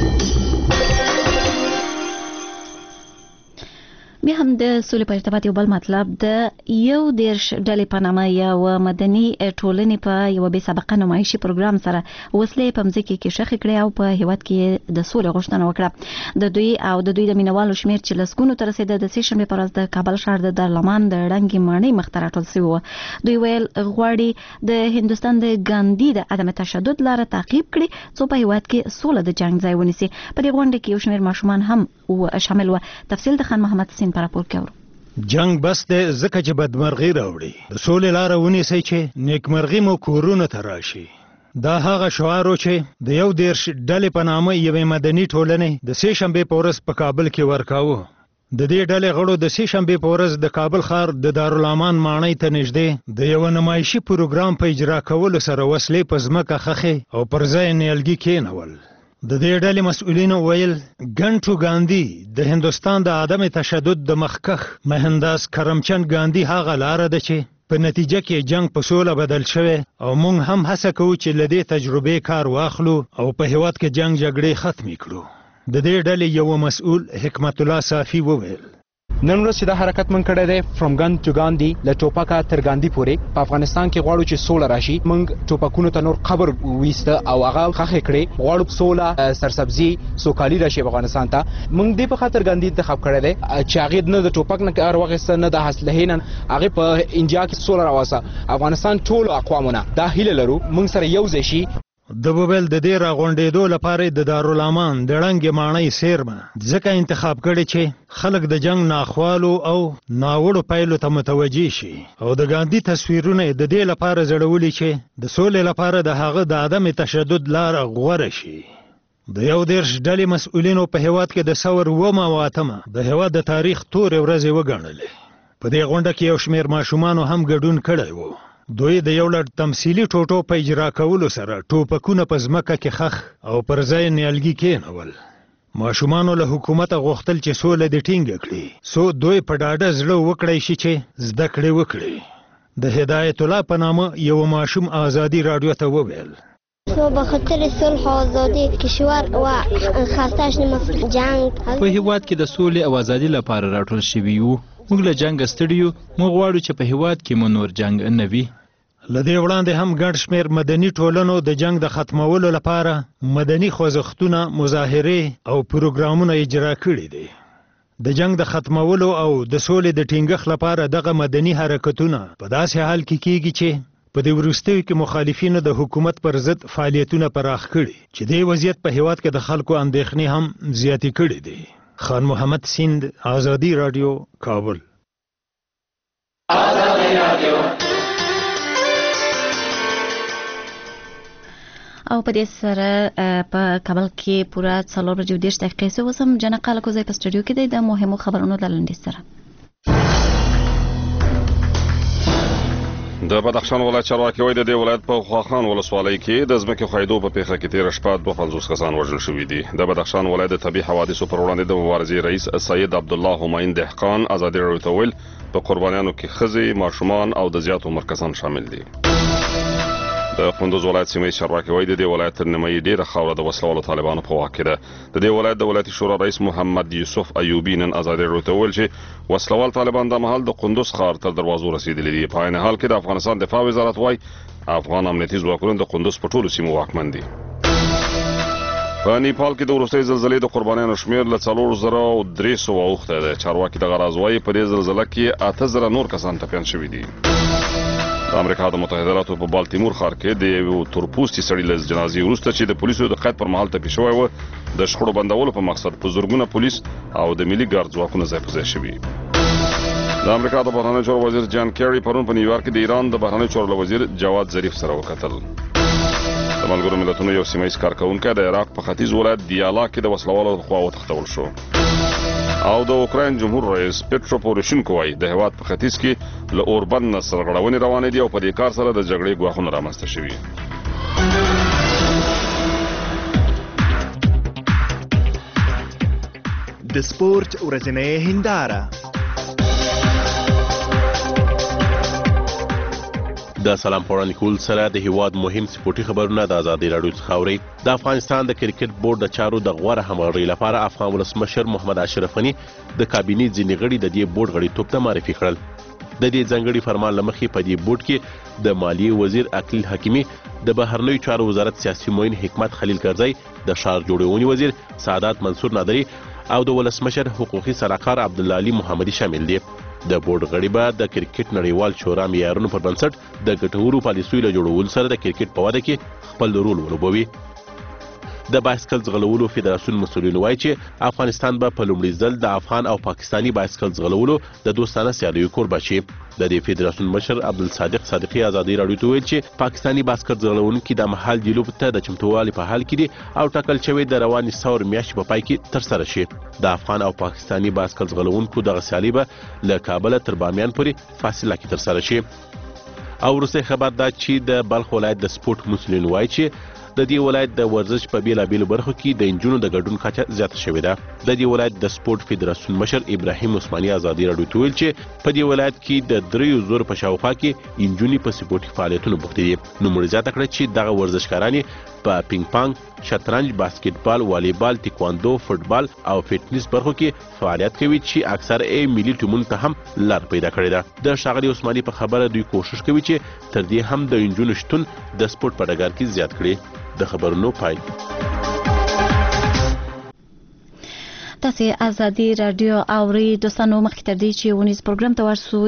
بیا هم د سولې په ارتباط یو بل مطلب د یو دیرش ډلې په نامه یو مدني ټولنې په یو بې سابقه نمایشي پروګرام سره وسلې په مځکه کې ښخې کړې او په هیواد کې د سولې غوښتنه وکړه. د دوی او د دوی د مینوالو شمېر چې لسګونو ته رسېده د سې شنبې په ورځ د کابل ښار د دارالمان د ړنګې ماڼۍ مخ ته راټول سوي وو. دوی ویل غواړي د هندوستان د ګاندي د عدم تشدد لاره تعقیب کړي څو په هیواد کې سوله د جنګ ځای ونیسي. په دې غونډه کې یو شمېر ماشومان هم شامل و. تفصیل د خان محمد سین پراپور کور. جنگ بس د زکه چې بدمرغي راوړي د سولې لار ونیسي چې نیکمرغي مو کورونه ته راشي. دا هغه شعار چې د یو دیرش ډلې په نامه یوې مدني ټولنې د سې شنبې په ورځ په کابل کې ورکاوه. د دې ډلې غړو د سې شنبې په ورځ د کابل ښار د دارالمان ماڼۍ ته نږدې د یو نمایشي پروګرام په اجرا کولو سره وسلې په ځمکه خښې او پر ځای نیالګي کېنول. د دې ډلې مسؤلینو ویل ګنټو ګاندي د هندوستان د عدم تشدد د مخکخ مهنداس کرمچند ګاندي هغه لاره ده چې په نتیجه کې جنگ په سوله بدل شوی او موږ هم هڅه کوو چې له دې تجربې کار واخلو او په هیواد کې جنگ جګړې ختمې کړو. د دې ډلې یو مسؤل حکمت الله صافي وویل نن ورځ چې دا حرکت من کړی دی فرام ګن ټو ګاندي له ټوپکه تر ګاندي پورې په افغانستان کې غواړو چې سوله راشي موږ ټوپکونو ته نور قبر ویسته او هغه خخې کړې غواړو سوله سرسبزي سوکالي راشي افغانستان ته موږ دې په خاطر ګاندي انتخاب کړی دی چې هغه نه د ټوپک نه کار واغسته نه د اسلحې نه هغه په انډیا کې سوله راوسته افغانستان ټول اقوامونه دا هیله لرو موږ سره یو ځای شي د بوبل د دې راغونډېدو لپاره د دارالامان د ړنګې ماڼۍ سیرمه ځکه انتخاب کړی چې خلک د جنگ ناخوالو او ناوړو پایلو ته متوجي شي او د ګاندي تصویرونه د دې لپاره زړولي چې د سولې لپاره د هغه د عدم تشدد لار غوره شي د یو دیرش ډلې مسؤلینو په هیواد کې د ثور اوومه او اتمه د هیواد د تاریخ تورې ورځې وګڼلې په دې غونډه کې یو شمېر ماشومانو هم ګډون کړی و دوی د یو لړ تمثیلي ټوټو په اجرا کولو سره ټوپکونه په ځمکه کې خخ او پر ځای نیالګي کېنول ماشومانو له حکومته غوښتل چې سوله دې ټینګه کړي څو دوی په ډاډه زړه وکړی شي چې زده کړې وکړي د هدایت الله په نامه یو ماشوم آزادي رادیو ته وویل ما به خاطر صلح و آزادی کشور و خواستش نمست جنگ په هیواد کې د سولې او آزادي لپاره راټول شوي یو موږ له جنګ ستړي یو موږ غواړو چې په هیواد کې مو نور جنګ نه وي له دې وړاندې هم ګڼ شمېر مدني ټولنو د جنگ د ختمولو لپاره مدني خوځښتونه مظاهرې او پروګرامونه اجرا کړي دي د جنگ د ختمولو او د سولې د ټینګښت لپاره دغه مدني حرکتونه په داسې حال کې کیږي چې په دې وروستیو کې مخالفینو د حکومت پر ضد فعالیتونه پراخ کړي چې دې وضعیت په هیواد کې د خلکو اندېښنې هم زیاتې کړي دي خان محمد سیند آزادی رادیو کابل آزادی رادیو او په دې سره په کابل کې پوره څلور بجې دېرش دقیقې سه وسم جنه قالکو ځای په سټوډیو کې دی د مهمو خبرونو د لنډیز سره د بدخشان ولایت چارواکي وایي د دې ولایت په خواخان ولسوالۍ کې د ځمکې خویدو په پیښه کې تېره شپه دوه پنځوس کسان وژل شوي دي د بدخشان ولایت د طبي حوادثو پر وړاندې د مبارزې رئیس سید عبدالله هماین دهقان ازادي راډیو ته ویل په قربانیانو کې ښځې ماشومان او د زیات عمر کسان شامل دي د کندوز ولایت سیمه چارواکي وایي د دې ولایت تر نیمایي ډېره خاوره د وسلوالو طالبانو په واک کې ده د دې ولایت د ولایتي شورا رئیس محمد یوسف ایوبي نن ازادي راډیو ته وویل چې وسلوال طالبان د مهال د کندوز ښار تر دروازو رسېدلي دي په عین حال کې د افغانستان دفاع وزارت وایي افغان امنیتي ځواکونه د کندوز په ټولو سیمو واکمن دي په نیپال کې د وروستۍ زلزلې د قربانیانو شمېر له څلور زره او درې سوه اوښتی دی چارواکي دغه راز وایي په دې زلزله کې اته زره نور کسان ټپیان شوي دي د امریکا د متحده ایالاتو په بالتیمور ښار کې د یو تورپوستي سړي له جنازې وروسته چې د پولیسو د قید پر مهال ټپي شوی و د شخړو بندولو په مقصد په زرګونه پولیس او د ملي ګارد ځواکونه ځای په ځای شوي د امریکا د بهرنیو چارو وزیر جان کیری پرون په نیویارک کې د ایران د بهرنیو چارو له وزیر جواد ظریف سره وکتل د ملګرو ملتونو یو سیمه ییز کارکوونکی د عراق په ختیځ ولایت دیالا کې د وسلوالو لخوا وتښتول شو او د اوکراین جمهور رئیس پټرو پوروشینکو وایي د هیواد په ختیځ کې له اوربند نه سرغړونې روانې دي او په دې کار سره د جګړې ګواښونه رامنځته شوي د سپورت ورځنۍ هنداره د سلام پوړاندې کول سره د هیواد مهم سپورتي خبرونه د ازادي راډیو څخه اورئ د افغانستان د کرکټ بورډ د چارو د غوره همغږۍ لپاره افغان ولسمشر محمد اشرف غني د کابینې ځینې غړي د دې بورډ غړیتوب ته معرفي کړل د دې ځانګړي فرمان له مخې په دې بورډ کې د مالیې وزیر اکلیل حکیمي د بهرنیو چارو وزارت سیاسي معین حکمت خلیل کرزی د ښار جوړونې وزیر سعادت منصور نادري او د ولسمشر حقوقي سلاکار عبدالله علي محمدي شامل دي د بورډ غړي به د کرکټ نړیوال شورا معیارونو پر بنسټ د ګټورو پالیسیو له جوړولو سره د کرکټ په وده کې خپل رول ولوبوي د بایسکل ځغلولو فدراسیون مسؤلین وایي چې افغانستان به په لومړي ځل د افغان او پاکستاني بایسکل ځغلولو د دوستانه سیالیو کوربه شي د دې فدراسیون مشر عبدالصادق صادقي ازادي راډیو ته ویل چې پاکستاني بایسکل ځغلونکي د مهال د لوبو ته د چمتووالي په حال کې دي او ټاکل شوی د رواني ثور میاشتې په پای کې ترسره شي د افغان او پاکستاني بایسکل ځغلونکو دغه سیالي به له کابل تر بامیان پورې فاصله کې ترسره شي او وروستی خبر دا چې د بلخ ولایت د سپورت مسؤلین وایي چې د دې ولایت د ورزش په بیلابېلو برخو کې د انجونو د ګډون کچه زیاته شوې ده. د دې ولایت د سپورت فدراسیون مشر ابراهیم عثماني ازادي راډیو ته ویل چې په دې ولایت کې د دریو زور په شاوخوا کې انجونې په سپورتي فعالیتونو بوختې دي. نوموړي زیاته کړه چې دغه ورزشکارانې په پینګ پانګ، شطرنج، باسکټبال، والیبال، تکواندو، فوټبال او فټنس برخو کې فعالیت کوي چې اکثر یې ملي ټیمونو ته هم لار پیدا کړې ده. د ښاغلي عثماني په خبره دوی کوشش کوي چې تر دې هم د انجونو شتون د سپورت په ډګر کې زیات کړي. د خبرونو پای. تاسو ازادي رادیو اوري دوستانو، مخکې تر دې چې ونیز پروګرام ته ورسو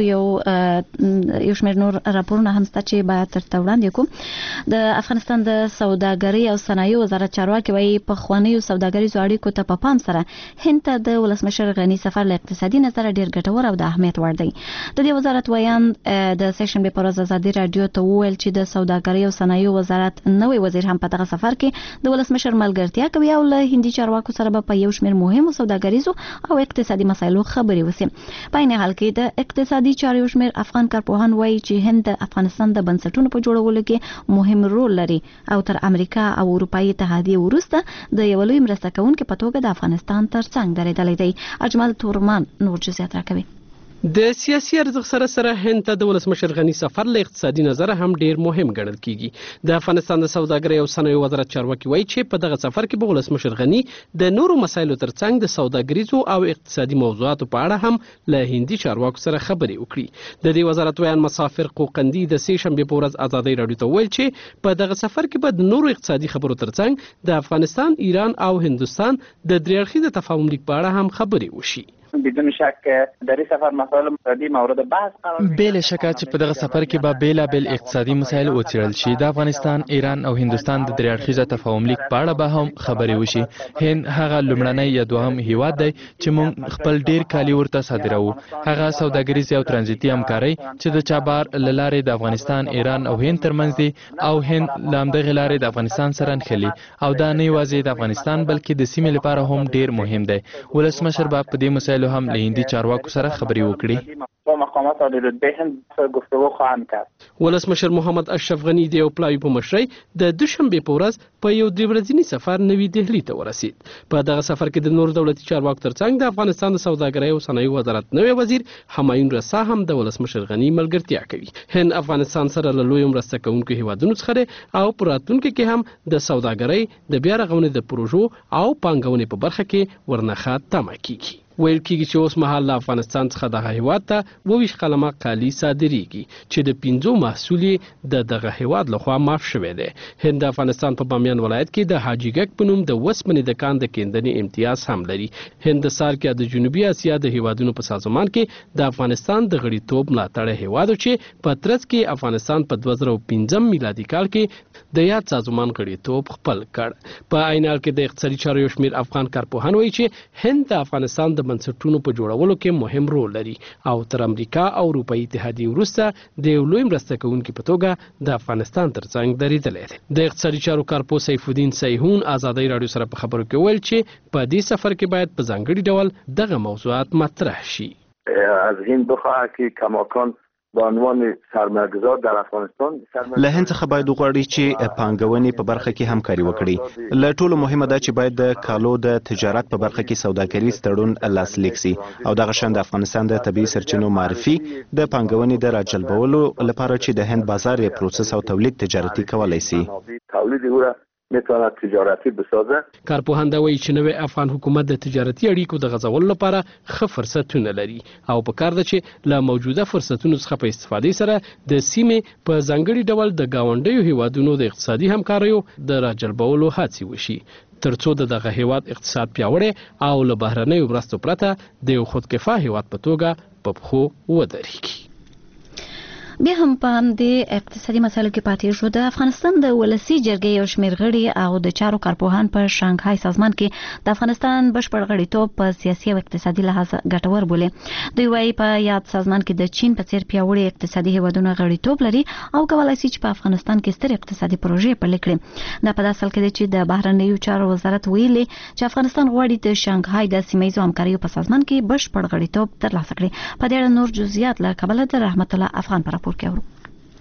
یو یو شمېر نور راپورونه هم شته چې باید ترته وړاندې کوم. د افغانستان د سوداګرۍ او صنایعو وزارت چارواکي وایي پخوانیو سوداګریزو اړیکو ته په پام سره هند ته د ولسمشر غني سفر له اقتصادي نظره ډیر ګټور او د اهمیت وړ دی. د دې وزارت ویان د سیشنبې پر ورځ ازادي رادیو ته وویل چې د سوداګرۍ او صنایعو وزارت نوې وزیر هم په دغه سفر کې د ولسمشر ملګرتیا کوي او له هندي چارواکو سره به په یو شمېر مهم سوداګریزو او اقتصادي مسایلو خبرې وسي. په عین حال کې د اقتصادي چارو شمېر افغان کارپوهان وایي چې هند د افغانستان د بنسټونو په جوړولو کې مهم رول لري او تر امریکا او اروپאי اتحادیه وروسته د یو لوی مرسته کوونکي په توګه د افغانستان ترڅنګ درېدلی دی. اجمل تورمان نور جزئیات راکوي. د سیاسي ارزښت سره سره هند ته د ولسمشر غني سفر له اقتصادي نظره هم ډیر مهم ګڼل کیږي. د افغانستان د سوداګرۍ او صنایعو وزارت چارواکي وایي چې په دغه سفر کې به ولسمشر غني د نورو مسایلو ترڅنګ د سوداګریزو او اقتصادي موضوعاتو په اړه هم له هندي چارواکو سره خبرې وکړي. د دې وزارت ویان مسافر قوقندي د سه شنبې په ورځ ازادي راډیو ته ویل چې په دغه سفر کې به د نورو اقتصادي خبرو ترڅنګ د افغانستان، ایران او هندستان د درې اړخیز تفاهم لیک په اړه هم خبرې وشي. بدون شک در این سفر مسائل اقتصادی مورد بحث قرار گرفت. بلا شک چې په دغه سفر کې به بیلابل اقتصادي مسایل وڅېړل شي. د افغانستان، ایران او هندستان د درې اړخیزه تفاهم لیک په اړه به هم خبرې وشي. هند هغه لومړنی یا دوهم هیواد دی چې موږ خپل ډیر کالي ورته صادروو. هغه سوداګریزي او ترانزیتي همکاري چې د چابهار له لارې د افغانستان، ایران او هند ترمنځ دی او هند له همدغې لارې د افغانستان سره نښلي او دا نه یوازې د افغانستان بلکې د سیمې لپاره هم ډیر مهم دی. ولسمشر به په دې مسایلو هم له هندي چارواکو سره خبرې وکړي. با مقامات عالی رتبه هند گفتگو خواهند کرد. ولسمشر محمد اشرف غنی د یو پلاوی په مشرۍ د دوشنبې په ورځ په یو درې ورځني سفر نوي دهلي ته ورسید. په دغه سفر کې د نور دولتي چارواکو ترڅنګ د افغانستان د سوداګرۍ او صنایعو وزارت نوی وزیر همایون رسا هم د ولسمشر غنی ملګرتیا کوي. هند افغانستان سره له لوی مرسته کوونکو هیوادونو څخه او په راتلونکي کې هم د سوداګرۍ د بیا رغونې د پروژو او پانګونې په برخه کې ورنخه تمه کیږي. ویل کېږي چې اوس مهال له افغانستان څخه دغه هیواد ته اوویشت قلمه کالي صادریږي چې د پنځو محصول د دغه هیواد لخوا معاف شوی دی. هند د افغانستان په بامیان ولایت کې د حاجي ګک په نوم د وسپنې د کان د کیندنې امتیاز هم لري. هند د سار کې د جنوبي اسیا د هیوادونو په سازمان کې د افغانستان د غړیتوب ملاتړ هیواد چې په ترڅ کې افغانستان په دوه زره پنځم میلادي کال کې د یاد سازمان غړیتوب خپل کړ. په عین حال کې د اقتصادي چارو یو شمېر افغان کارپوهان وایي چې هند د افغانستان د بنسټونو په جوړولو کې مهم رول لري او تر امریکا او اروپאי اتحادیه وروسته د یو لوی مرسته کوونکي په توګه د افغانستان ترڅنګ درېدلی دی. د اقتصادي چارو کارپو سیف الدین سیحون ازادي راډیو سره په خبرو کې ویل چې په دې سفر کې باید په ځانګړي ډول دغه موضوعات مطرح شي. از هند بخواهد که کماکان به عنوان سرمایه‌گذار در افغانستان له هند څخه باید وغواړي چې پانګونې په برخه کې همکاري وکړي. له ټولو مهمه ده چې باید د کالو د تجارت په برخه کې سوداګریز تړون لاسلیک سي او دغه شان د افغانستان د طبیعي سرچینو معرفي د پانګونې د راجلبولو لپاره چې د هند بازار یې پروسس او تولید تجارتي کولای سي. تولید او میتواند تجارتی بسازه. کارپوهان دا وایي چې نوی افغان حکومت د تجارتي اړیکو د غځولو لپاره ښه فرصتونه لري او په کار ده چې له موجوده فرصتونو څخه په استفادې سره د سیمې په ځانګړي ډول د ګاونډیو هیوادونو د اقتصادي همکاریو د راجلبولو هڅې وشي ترڅو د دغه هیواد اقتصاد پیاوړی او له بهرنیو مرستو پرته د یو خودکفا هیواد په توګه په پښو ودرېږي. بیا هم په همدې اقتصادي مسایلو کې پاتې شو. د افغانستان د ولسي جرګې یو شمېر غړي او د چارو کارپوهان په شانګهای سازمان کې د افغانستان بشپړ غړیتوب په سیاسي او اقتصادي لحاظ ګټور بولي. دوی وايي په یاد سازمان کې د چین په څیر پیاوړي اقتصادي هیوادونو غړیتوب لري او کولای شي چې په افغانستان کې ستر اقتصادي پروژې پلي کړي. دا په داسې حال کې دی چې د بهرنیو چارو وزارت ویلي چې افغانستان غواړي د شانګهای د سیمه‌ییزو همکاریو په سازمان کې بشپړ غړیتوب ترلاسه کړي. په دې اړه نور جزئیات له کابل د رحمت الله افغان پر راپور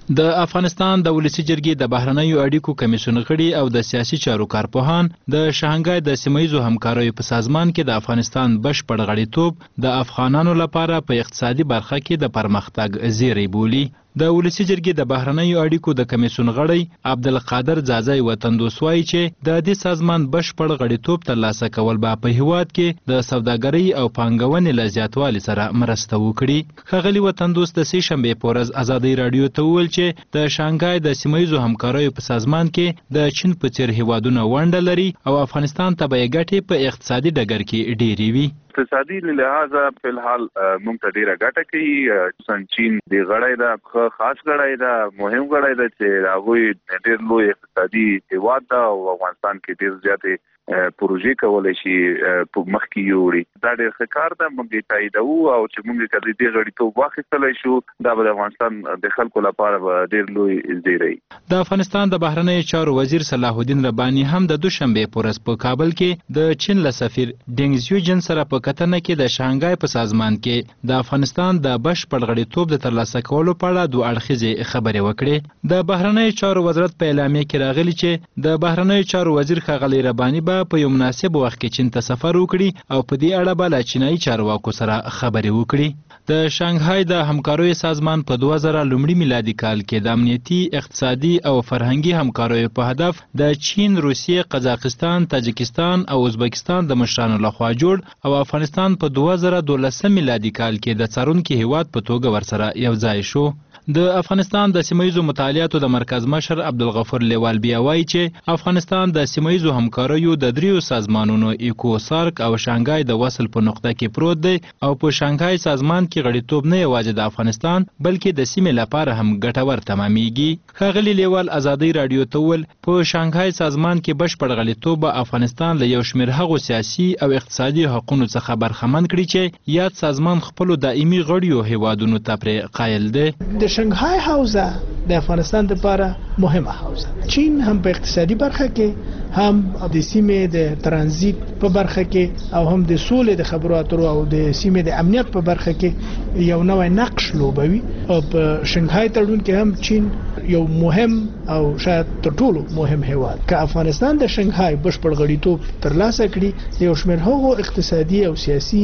د افغانستان د ولسی جرګې د بهرنیو اړیکو کمیسیون غړي او د سیاسي چارو کارپوهان د شانګهای د سیمایي همکاریو په سازمان کې د افغانستان بشپړ غړیتوب د افغانانو لپاره په اقتصادي برخه کې د پرمختګ زیری بولي. د ولسی جرګې د بهرنیو اړیکو د کمیسیون غړی عبدالقادر زازای وطندوس وایي چې د دې سازمان بشپړ غړیتوب ترلاسه کول به په هیواد کې د سوداګرۍ او پانګونې له زیاتوالي سره مرسته وکړي. ښاغلي وطندوس د سې شنبې په ورځ ازادۍ راډیو ته وویل چې د شانګهای د سیمایي همکاریو په سازمان کې د چین په څیر هیوادونه ونډه لري او افغانستان ته به یې ګټې په اقتصادي ډګر کې ډېرې وي. اقتصادي لحاظه په الحال موږ ته ډیره ګټه کوي. سن چین دی غړی دا خاص غړی دا مهم غړی دا چې هغه ډیر لوی اقتصادي هیواد دا او افغانستان کې ډیر زیاتې پروژې کولای شي په مخ کې یوړي. دا ډېر ښه کار ده. موږ تاییدوو او چې موږ کله دې غړیتوب واخیستلی شو دا به د افغانستان د خلکو لپاره به ډېر لوی زیری. د افغانستان د بهرنیو چارو وزیر صلاح الدین رباني هم د دوشنبې په ورځ په کابل کې د چین له سفیر ډینګ زیوجن سره په کتنه کې د شانګهای په سازمان کې د افغانستان د بشپړ غړیتوب د ترلاسه کولو په اړه دوه اړخیزې خبرې وکړې. د بهرنیو چارو وزارت په اعلامیه کې راغلي چې د بهرنیو چارو وزیر ښاغلی رباني به په یو مناسب وخت کې چین ته سفر وکړي او په دې اړه به له چینایي چارواکو سره خبرې وکړي. د شانګهای د همکاریو سازمان په دوه زره لومړي میلادي کال کې د امنیتي، اقتصادي او فرهنګي همکاریو په هدف د چین، روسیې، قزاقستان، تاجکستان او ازبکستان د مشرانو لخوا جوړ او افغانستان په دوه زره دولسم میلادي کال کې د څارونکي هیواد په توګه ورسره یو ځای شو. د افغانستان د سیمایي مطالعاتو د مرکز مشر عبدالغفور لیوال بیا وایي چې افغانستان د سیمایي همکاریو د دریو سازمانونو ایکو سارک او شانګهای د وصل په نقطه کې پروت دی او په شانګهای سازمان کې غړیتوب نه یوازې د افغانستان بلکې د سیمې لپاره هم ګټور تمامیږي. ښاغلي لیوال ازادۍ راډیو ته وویل په شانګهای سازمان کې بشپړ غړیتوب به افغانستان له یو شمېر هغو سیاسي او اقتصادي حقونو څخه برخمن کړي چې یاد سازمان خپلو دایمي غړیو هیوادونو ته پرې قایل دی. شنغهای حوزه د افغانستان لپاره مهمه حوزه. چین هم په اقتصادي برخه کې هم د سیمې د ترانزیت په برخه کې او هم د سولې د خبرو اترو او د سیمې د امنیت په برخه کې یو نوې نقش لوبوي. او په شنغهای تړون کې هم چین یو مهم او شاید تر ټولو مهم هیواد. که افغانستان د شنغهای بشپړ غړیتوب ترلاسه کړي یو شمېر هغو اقتصادي او سیاسي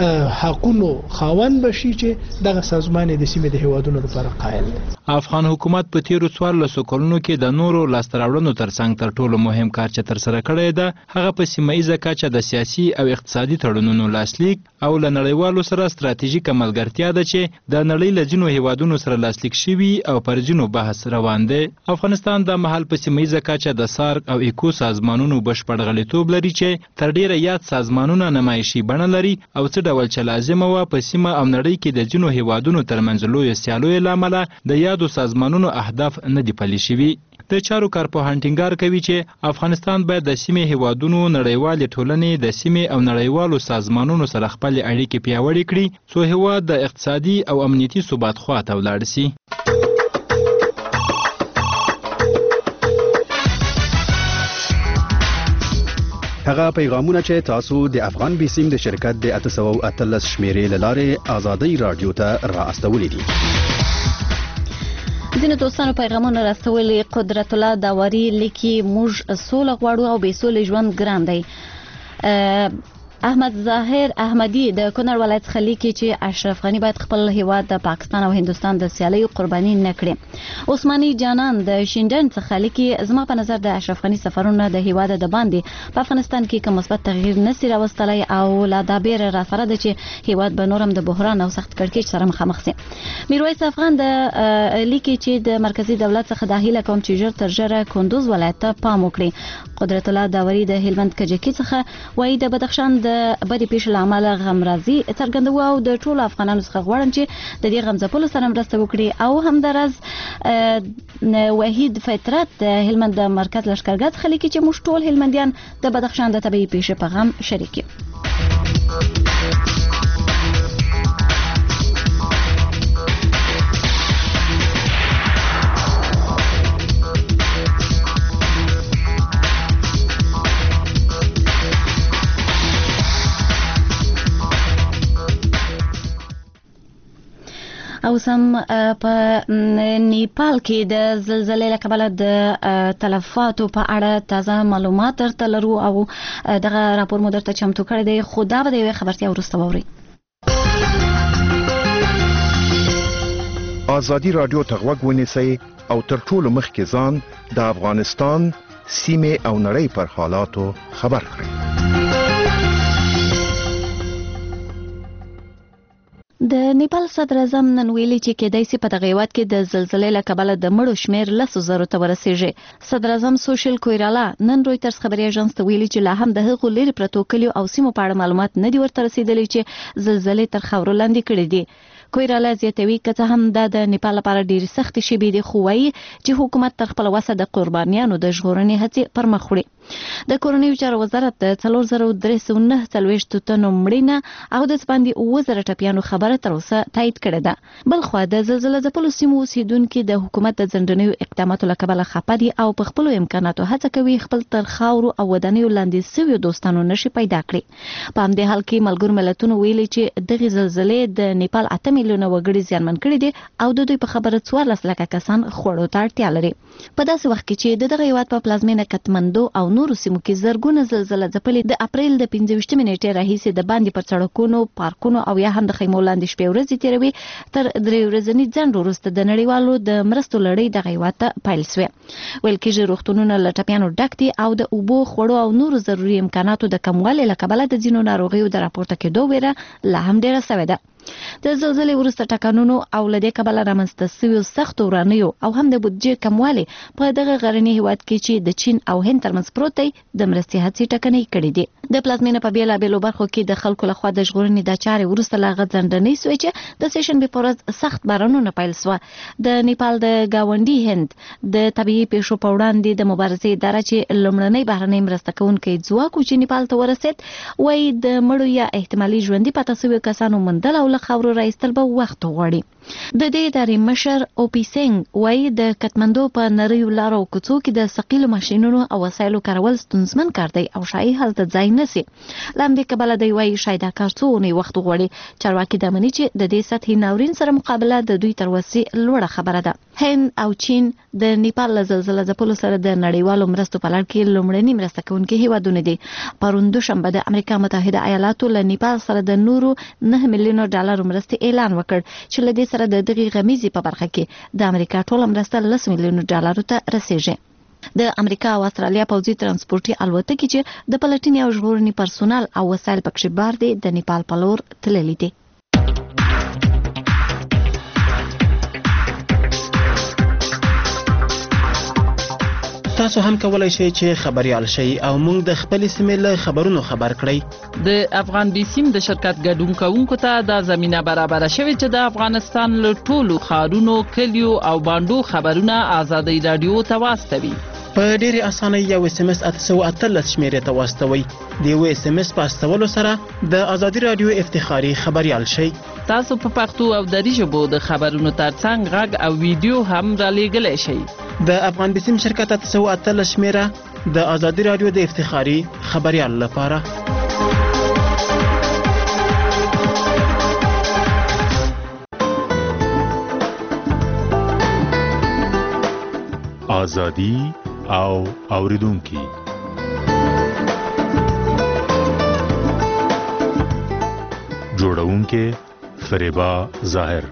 حقونو خاوند بشي چې دغه سازمان د سیمې د هیوادونو لپاره قایل دی. افغان حکومت په تیرو څوارلسو کلونو کې د نورو لاسته راوړنو ترڅنګ تر ټولو مهم کار چې ترسره کړی ده هغه په سیمایي کچه د سیاسي او اقتصادي تړونونو لاسلیک او له نړیوالو سره ستراتیژیکه ملګرتیا ده چې د نړۍ له ځینو هیوادونو سره لاسلیک شوي او پر ځینو بحث روان دی. افغانستان د مهال په سیمایي کچه د سارک او ایکو سازمانونو بشپړ غړیتوب لري چې تر ډیره یاد سازمانونه نمایشي بڼه لري او څه ډول چې لازمه وه په سیمه او نړۍ کې د ځینو هیوادونو ترمنځ لویو سیالیو له امله د یادو سازمانونو اهداف نه دي پلي شوي. د چارو کارپوهان ټینګار کوي چې افغانستان باید د سیمې هیوادونو، نړیوالې ټولنې، د سیمې او نړیوالو سازمانونو سره خپلې اړیکې پیاوړې کړي څو هیواد د اقتصادي او امنیتي ثبات خواته ولاړ سي. هغه پیغامونه چې تاسو د افغان بیسیم د شرکت د اته سوه او اتلس شمیرې له لارې ازادۍ راډیو ته را استولي دي. ځینو دوستانو پیغامونه راستولي. قدرت الله داوري لیکي موږ سوله غواړو او بې سولې ژوند ګران دی. احمد ظاهر احمدي د کونړ ولایت څخه لیکي چې اشرف غني باید خپل هیواد د پاکستان او هندستان د سیالیو قرباني نه کړي. عثماني جانان د شینډن څخه لیکي زما په نظر د اشرف غني سفرونه د هیواد د باندې په افغانستان کې کوم مثبت تغییر نسی راوستلی او لا دا بیر را سره ده چې هیواد به نورم د بحران او سخت کړکېچ سره مخامخ شي. میرویس افغان د لیکي چې د مرکزی دولت څخه د هیله کوم چې ژر تر ژره کندوز ولایت ته پام وکړي. قدرت الله داوري د هلمند کجکي څخه وایي د بدخشان د بدې پیښې له امله غمرازي څرګندوي او د ټولو افغانانو څخه غواړم چې د دې غمځپلو سره مرسته وکړي. او همداراز وحید فطرت د هلمند د مرکز لښکرګاه څخه لیکي چې موږ ټول هلمندیان د بدخشان د طبیعي پیښې په غم شریک یو. او اوس هم په نیپال کې د زلزلې له کبله د تلفاتو په اړه تازه معلومات درته لرو او دغه راپور مو درته چمتو کړی دی، خو دا به د یوې خبرتیا وروسته واورئ. ازادي رادیو ته غوږ ونیسئ او تر ټولو مخکې ځان د افغانستان سیمې او نړۍ پر حالاتو خبر کړئ. د نیپال صدر اعظم نن ویلي چې کېدای شي په دغه هیواد کې د زلزلې له کبله د مړو شمېر لسو زرو ته ورسیږي. صدر اعظم سوشل کویرالا نن رویترز خبري اژانس ته ویلي چې لا هم د هغو لرې پرتو کلیو او سیمو په اړه معلومات نه دي ورته رسیدلي چې زلزلې تر خاورو لاندې کړي دي. کویرالا زیاتوي که څه هم دا د نیپال لپاره ډېرې سختې شېبې دي، خو وایي چې حکومت تر خپله وسه د قربانیانو د ژغورنې هڅې پر مخ وړي. د کورنیو چارو وزارت د څلور زره درې سوه نهه څلوېښت تنو مړینه او د باندې اووه زره ټپیانو خبره تر اوسه تایید کړې ده. بلخوا د زلزله ځپلو سیمو اوسیدونکي د حکومت د ځنډنیو اقداماتو له کبله خفه دي او په خپلو امکاناتو هڅه کوي خپل تر خاورو او ودانیو لاندې سویو دوستانو نشي پیدا کړي. په همدې حال کې ملګرو ملتونو ویلي چې دغې زلزلې د نیپال اته میلیونه وګړي زیانمن کړي دي او د دوی په خبره څوارلس لکه کسان خوړو ته اړتیا لري. په داسې وخت کې چې د دغه هیواد په پلازمینه کتمندو او نورو سیمو کې زرګونه زلزله ځپلې د اپریل د پنځه ویشتمې نیټې راهیسې د باندې پر سړکونو، پارکونو او یا هم د خیمو لاندې شپې ورځې تېروي، تر درې ورځني ځنډ وروسته د نړیوالو د مرستو لړۍ دغه هیواد ته پیل سوې. ویل کېږي روغتونونه له ټپیانو ډک دي او د اوبو، خوړو او نورو ضروري امکاناتو د کموالي له کبله د ځینو ناروغیو د راپورته کېدو ویره لا هم ډېره سوې ده. د زلزلې وروسته ټکانونو او له دې کبله رامنځته سویو سختو ورانیو او هم د بودیجې کموالی په دغه غرني هیواد کې چې د چین او هند ترمنځ پروت دی د مرستې هڅې ټکنۍ کړې دي. د پلازمینه په بېلابېلو برخو کې د خلکو لخوا د ژغورنې دا چارې وروسته له هغه ځنډنۍ سوې چې د سهشنبې په ورځ سخت بارانونه پیل سوه. د نیپال د ګاونډي هند د طبیعي پیښو په وړاندې د مبارزې اداره چې لومړنی بهرنۍ مرسته کوونکی ځواک و چې نیپال ته ورسېد، وایي د مړو یا احتمالي ژوندي پاتې سویو کسانو موندل او له خاورو راایستل به وخت غواړي. د دې ادارې مشر او پی سنګ وایي د کتمندو په نریو لارو او کوڅو کې د ثقیلو ماشینونو او وسایلو کارول ستونزمن کار دی او شایي هلته ځای نشي. له همدې کبله دی وایي شاید دا کار څو اونۍ وخت غواړي. چارواکي دا مني چې د دې سطحي ناورین سره مقابله د دوی تر وسې لوړه خبره ده. هند او چین د نیپال له زلزله ځپلو سره د نړیوالو مرستو په لړ کې لومړني مرسته کوونکي هیوادونه دي. پرون دوشنبه د امریکا متحده ایالاتو له نیپال سره د نورو نه میلیونو ډالرو مرستې اعلان وکړ چې له دې سره د دغې غمیزې په برخه کې د امریکا ټوله مرسته لس میلیونو ډالرو ته رسیږي. د امریکا او استرالیا پوځي ترانسپورتي الوتکې چې د پلټنې او ژغورنې پرسونل او وسایل پکښې بار دي د نیپال په لور تللي دي. تاسو هم کولای شئ چې خبريال شئ او موږ د خپل سیمې له خبرونو خبر کړئ. د افغان بیسیم د شرکت ګډون کوونکو ته دا زمينه برابر شوه چې د افغانستان له ټولو ښارونو، کلیو او باندو خبرونه ازادي رادیو ته واستوي. په ډېرې اسانۍ یو اس ام اس اته سوه اتلس شمیرې ته واستوئ. د یو اس ام اس په استولو سره د ازادي رادیو افتخاري خبريال شئ. تاسو په پښتو او دری ژبو د خبرونو ترڅنګ غږ او ویډیو هم را لېږلی شئ. د افغان بیسیم شرکت اته سوه اتلس شمیره د ازادي رادیو د افتخاري خبريال لپاره. ازادي او اوریدونکي جوړونکي فریبا ظاهر.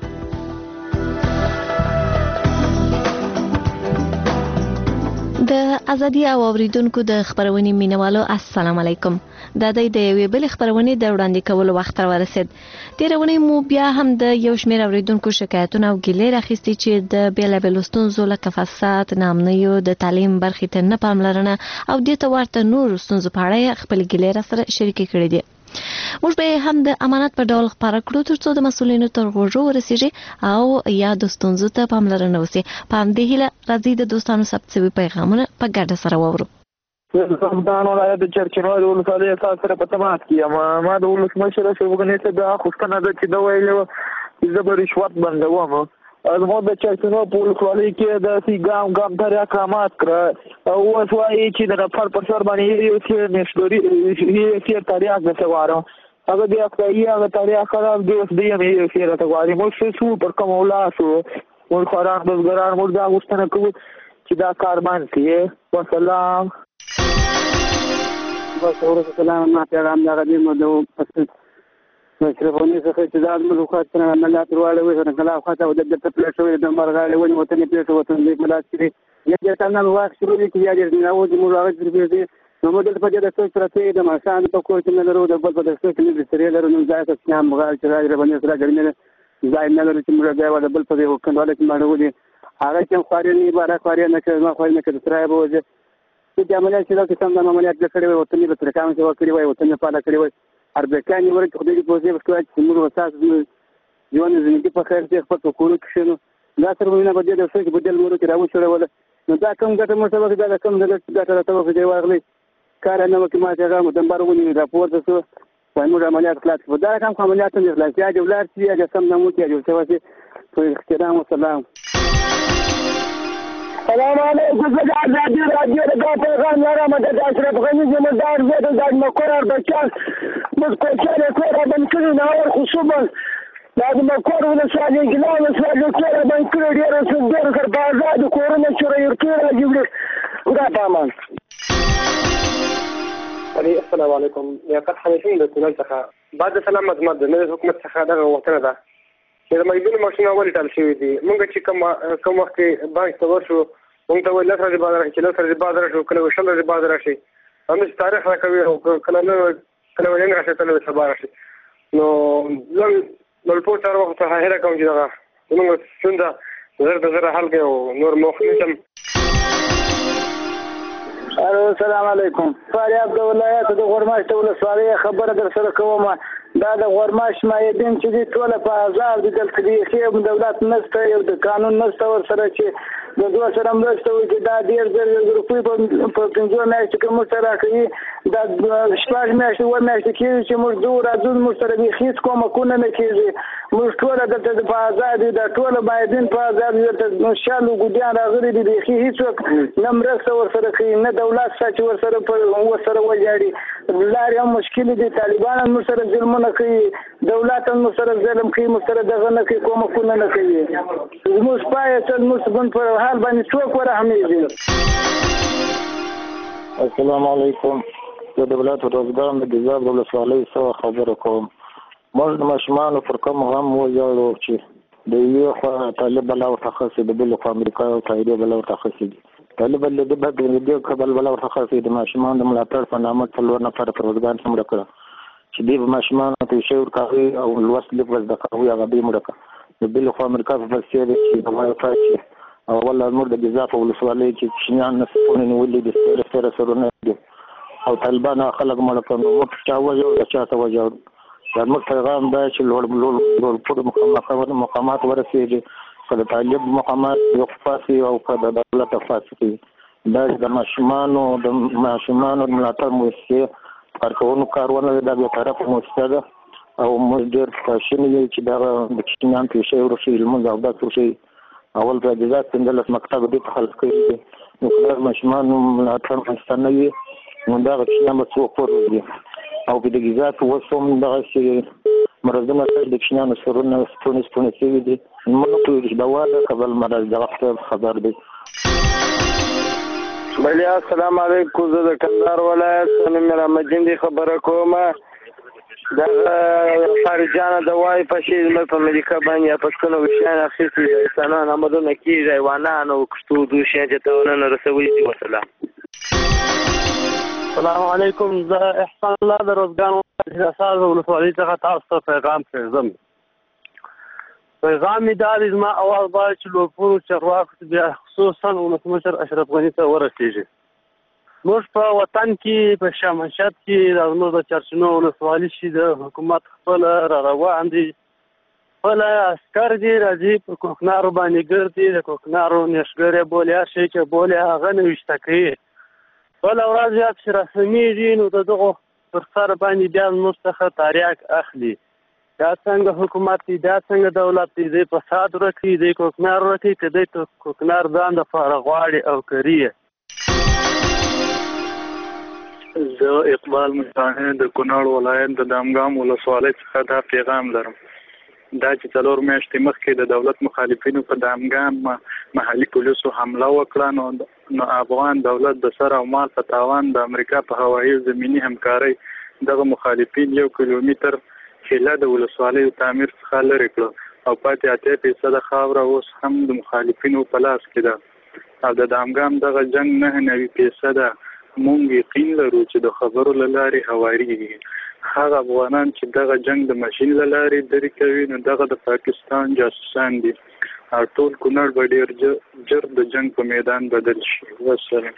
د ازادي او اوریدونکو د خبرونې مینوالو السلام علیکم. دا د یوې بلې خبرونې د وړاندې کولو وخت راورسید. تېره اونۍ مو بیا هم د یو شمېر اوریدونکو شکایتونه او ګیلې راخیستې چې د بېلابېلو ستونزو لکه فساد، ناامنیو، د تعلیم برخې ته نه پاملرنه او دې ته ورته نورو ستونزو په اړه خپلې ګیلې راسره شریکې کړې دي. موږ به هم د امانت په ډول خپاره کړو تر څو د مسؤلینو تر غوږو ورسیږي او یا د ستونزو ته پاملرنه وسي. په همدې هیله راځئ د دوستانو ثبت شوي پیغامونه په ګډه سره واورو. زمدان ولایت د چرچنو د ولسوالۍ اساس سره په تماس کې یم. ما د ولسمشر شوګنې ته دا خوښتنه ده چې دا ویلو چې زه به رشوت بندوم. زموږ د چرچنو په ولسوالۍ کې د سی ګام ګام تر اقامات کړه او اوس وایي چې د نفر پر سر باندې یو څه نشدوري یې څه تاریخ د سوارو هغه بیا افغاني هغه تاریخ خراب دی اوس دی یې خیره ته غواړي موږ څه شو پر کوم ولاسو موږ خوران بزګران موږ دا غوښتنه کوو چې دا کار باندې کړي وسلام وسلام سلام ما پیغام دا غدي مو د مشرفونی څخه چې دا موږ خو څنګه عملیات وروړو وې څنګه لا خاطر د د پلیټو د مرغاله ونی وطن پیټو وطن دې ملات کړي یا چې څنګه واخ شروع دي یا دې نو د موږ هغه دې نو مدل په دې د څو سره د ماشان په کور کې نه لرو د بل په دې کې د سری لرو نو ځای ته سلام مغال چې راځي باندې سره ګرمه ځای نه لري چې موږ دا د بل په دې وکړل چې ماړو دي هغه چې خوري نه بارا خوري نه کوي ما خوري نه کوي سره به وځي چې عملیات چې دا څنګه عملیات کړي وي وطن به تر کوم څه وکړي وي وطن په اړه کړي وي اربکان یې ورته خدای دې په دې وسکوي چې موږ وساس ژوند زندگی په خیر کې خپل کورو کې شنو دا سره موږ نه بده د څه بدل ورو کې راو شوړول نو دا کوم ګټه مو څه وکړه دا کوم ګټه راته په دې واغلي کار نه وکړي ما چې هغه مدنبر ونی راپور ته شو وای موږ عملیات خلاص کړو دا کوم عملیات نه خلاص یا جولار چې یا سم نه مو کې جو څه واسي په احترام او سلام سلام علیکم زه د ازادي رادیو د پیغام لرم د اشرف غني زمدار زه د مکرر بچان موږ کوچره کوره بن کړی نه اور خصوصا دا د مکرر ولسوالۍ ګلان ولسوالۍ کوره بن کړی ډیر څه ډیر سر په آزاد کورونه چورې ورته راځي ګډه پامان علي السلام علیکم یا قد حمشین د تونل څخه بعد سلام مزمد د نوي حکومت څخه دغه وطن ده چې د مېدون ماشين اول ټال شوی دی مونږ چې کوم کوم وخت باندې تور شو مونږ ته ولر سره بازار چې لر سره بازار شو کله وشل سره بازار شي هم تاریخ راکوي او کله نو کله ولنګ راشه کله سبا راشي نو لږ نو په تر وخت هغه کوم چې دغه موږ څنګه زر د زر حل کې او نور مخنشم السلام علیکم فاریاب د ولایت د غورماش د ولسوالۍ خبره در سره کوم دا د غورماش مایدین چې دي ټول په آزاد دي دلته دي خیم دولت نشته یو د قانون نشته ور سره چې د دوه سره مرسته وي چې دا ډېر ډېر روپۍ په پنځه میاشتې کې موږ سره کوي دا شپږ میاشتې اووه میاشتې کېږي چې موږ ځو راځو موږ سره بیخي هېڅ کومکونه نه کېږي موږ ټوله دلته په آزاد دي دا ټوله مایدین په آزاد دي دلته شال و ګوډیان راغلي دي بیخي هېڅوک نه مرسته ور سره کوي نه دولت شته چې ور سره په ورسره وژاړي لارې هم مشکلې دي طالبان هم موږ سره ظلمونه کوي دولت هم موږ سره ظلم کوي موږ سره دغه نه کوي کومکونه نه کوي زموږ پای اصل موږ بن په حال باندې څوک ورحمېږي السلام علیکم زه د ولایت روزګان د ګیزاب د ولسوالۍ څخه خبره کوم موږ د ماشومانو پر کوم غم وژاړو چې د یوې خوا طالب بلا ورته خاصې د بل خوا امریکا او تایید بلا ورته خاصې دي طالب له دې بعد د دې قبل بلا ورته خاصې د ماشومان د ملاتړ په نامه څلور نفر پر روزګان سم راکړه چې دې ماشومان ته شی ورکوي او لوست لیک ورزده کوي هغه به مړه د بل خوا امریکا په فلسفه کې د وایي چې او والله نور د ګیزاب ولسوالۍ کې شینان نسونه نیولې دي سره سره سره دي او طالبان خلک مړه کوي او چا وځو او چا ته وځو دا موږ پیغام دا چې لوړ لوړ په مقامات مقامات ورسېږي کله طالب مقامات یو فاسي او کله دولت فاسي دا د ماشومانو د ماشومانو ملاتړ مؤسسه کارکونو کارونه د یو طرف مؤسسه ده او موږ ډېر خوشاله یو چې دا د چینان په شی ورشي موږ او دا څه اول د جزات څنګه مکتب دې په خلک کې نو کله ماشومان ملاتړ مستنوي نو دا چې نو څو پروژې او په دې جزات وسوم دا چې مرزونه د چینانو سرونه ستونې ستونې سوي دي موږ ټول دا واده قبل مرز د وخت خبر دی بلی السلام علیکم زه د کندهار ولایت نمره مدین دی خبره کوم دا خارجانه د وای په شی زموږ په امریکا باندې په څونو وشان اخیستي دي انسانان آمدونه کیږي حیوانان او کشتو دوی شي چې ته نه رسوي دي وسلام السلام علیکم زه احسان الله د روزګان ولایت اساس ولسوالۍ څخه تاسو ته پیغام کوم پیغام می دا د ما اواز باید چې لوپورو چرواکو بیا خصوصا ولسمشر اشرف غني ته ورسیږي موږ په وطن کې په شمشاد کې د زموږ د چرچنو ولسوالۍ شي د حکومت خپل را روان دي خپل عسکر دي راځي په کوکنارو باندې ګرځي د کوکنارو نشګرې بولیا شي چې بولیا هغه نوشته کوي بله ورځ یاد چې رسمیږي نو د دغو پر سر باندې بیا زموږ څخه تریاک اخلي دا څنګه حکومت دی دا څنګه دولت دی دی فساد ورکوي دی کوکنار ورکوي که دی کوکنار ځان دپاره غواړي او کري زه اقبال مجاهد د کونړ ولایت د دامګام ولسوالۍ څخه دا پیغام لرم. دا چې څلور میاشتې مخکې د دولت مخالفینو په دامګام محلي پولیسو حمله وکړه، نو نو افغان دولت د سر او مال په تاوان د امریکا په هوایي زمینی همکارۍ دغه مخالفین یو کیلومتر خلا د ولسوالۍ تعمیر څخه لرې کړه او پاتې اتیا فیصده خاوره اوس هم د مخالفینو په لاس کې ده. او د دامګام دغه جنگ نه نوي فیصده مونږ یقین لرو چې د خبرو له لارې هوارېږي. هغه افغانان چې دغه جنگ د ماشین له لارې درې کوي نو دغه د پاکستان جاسوسان دي او ټول کونړ به ډېر ژر د جنگ په میدان بدل شي. والسلام.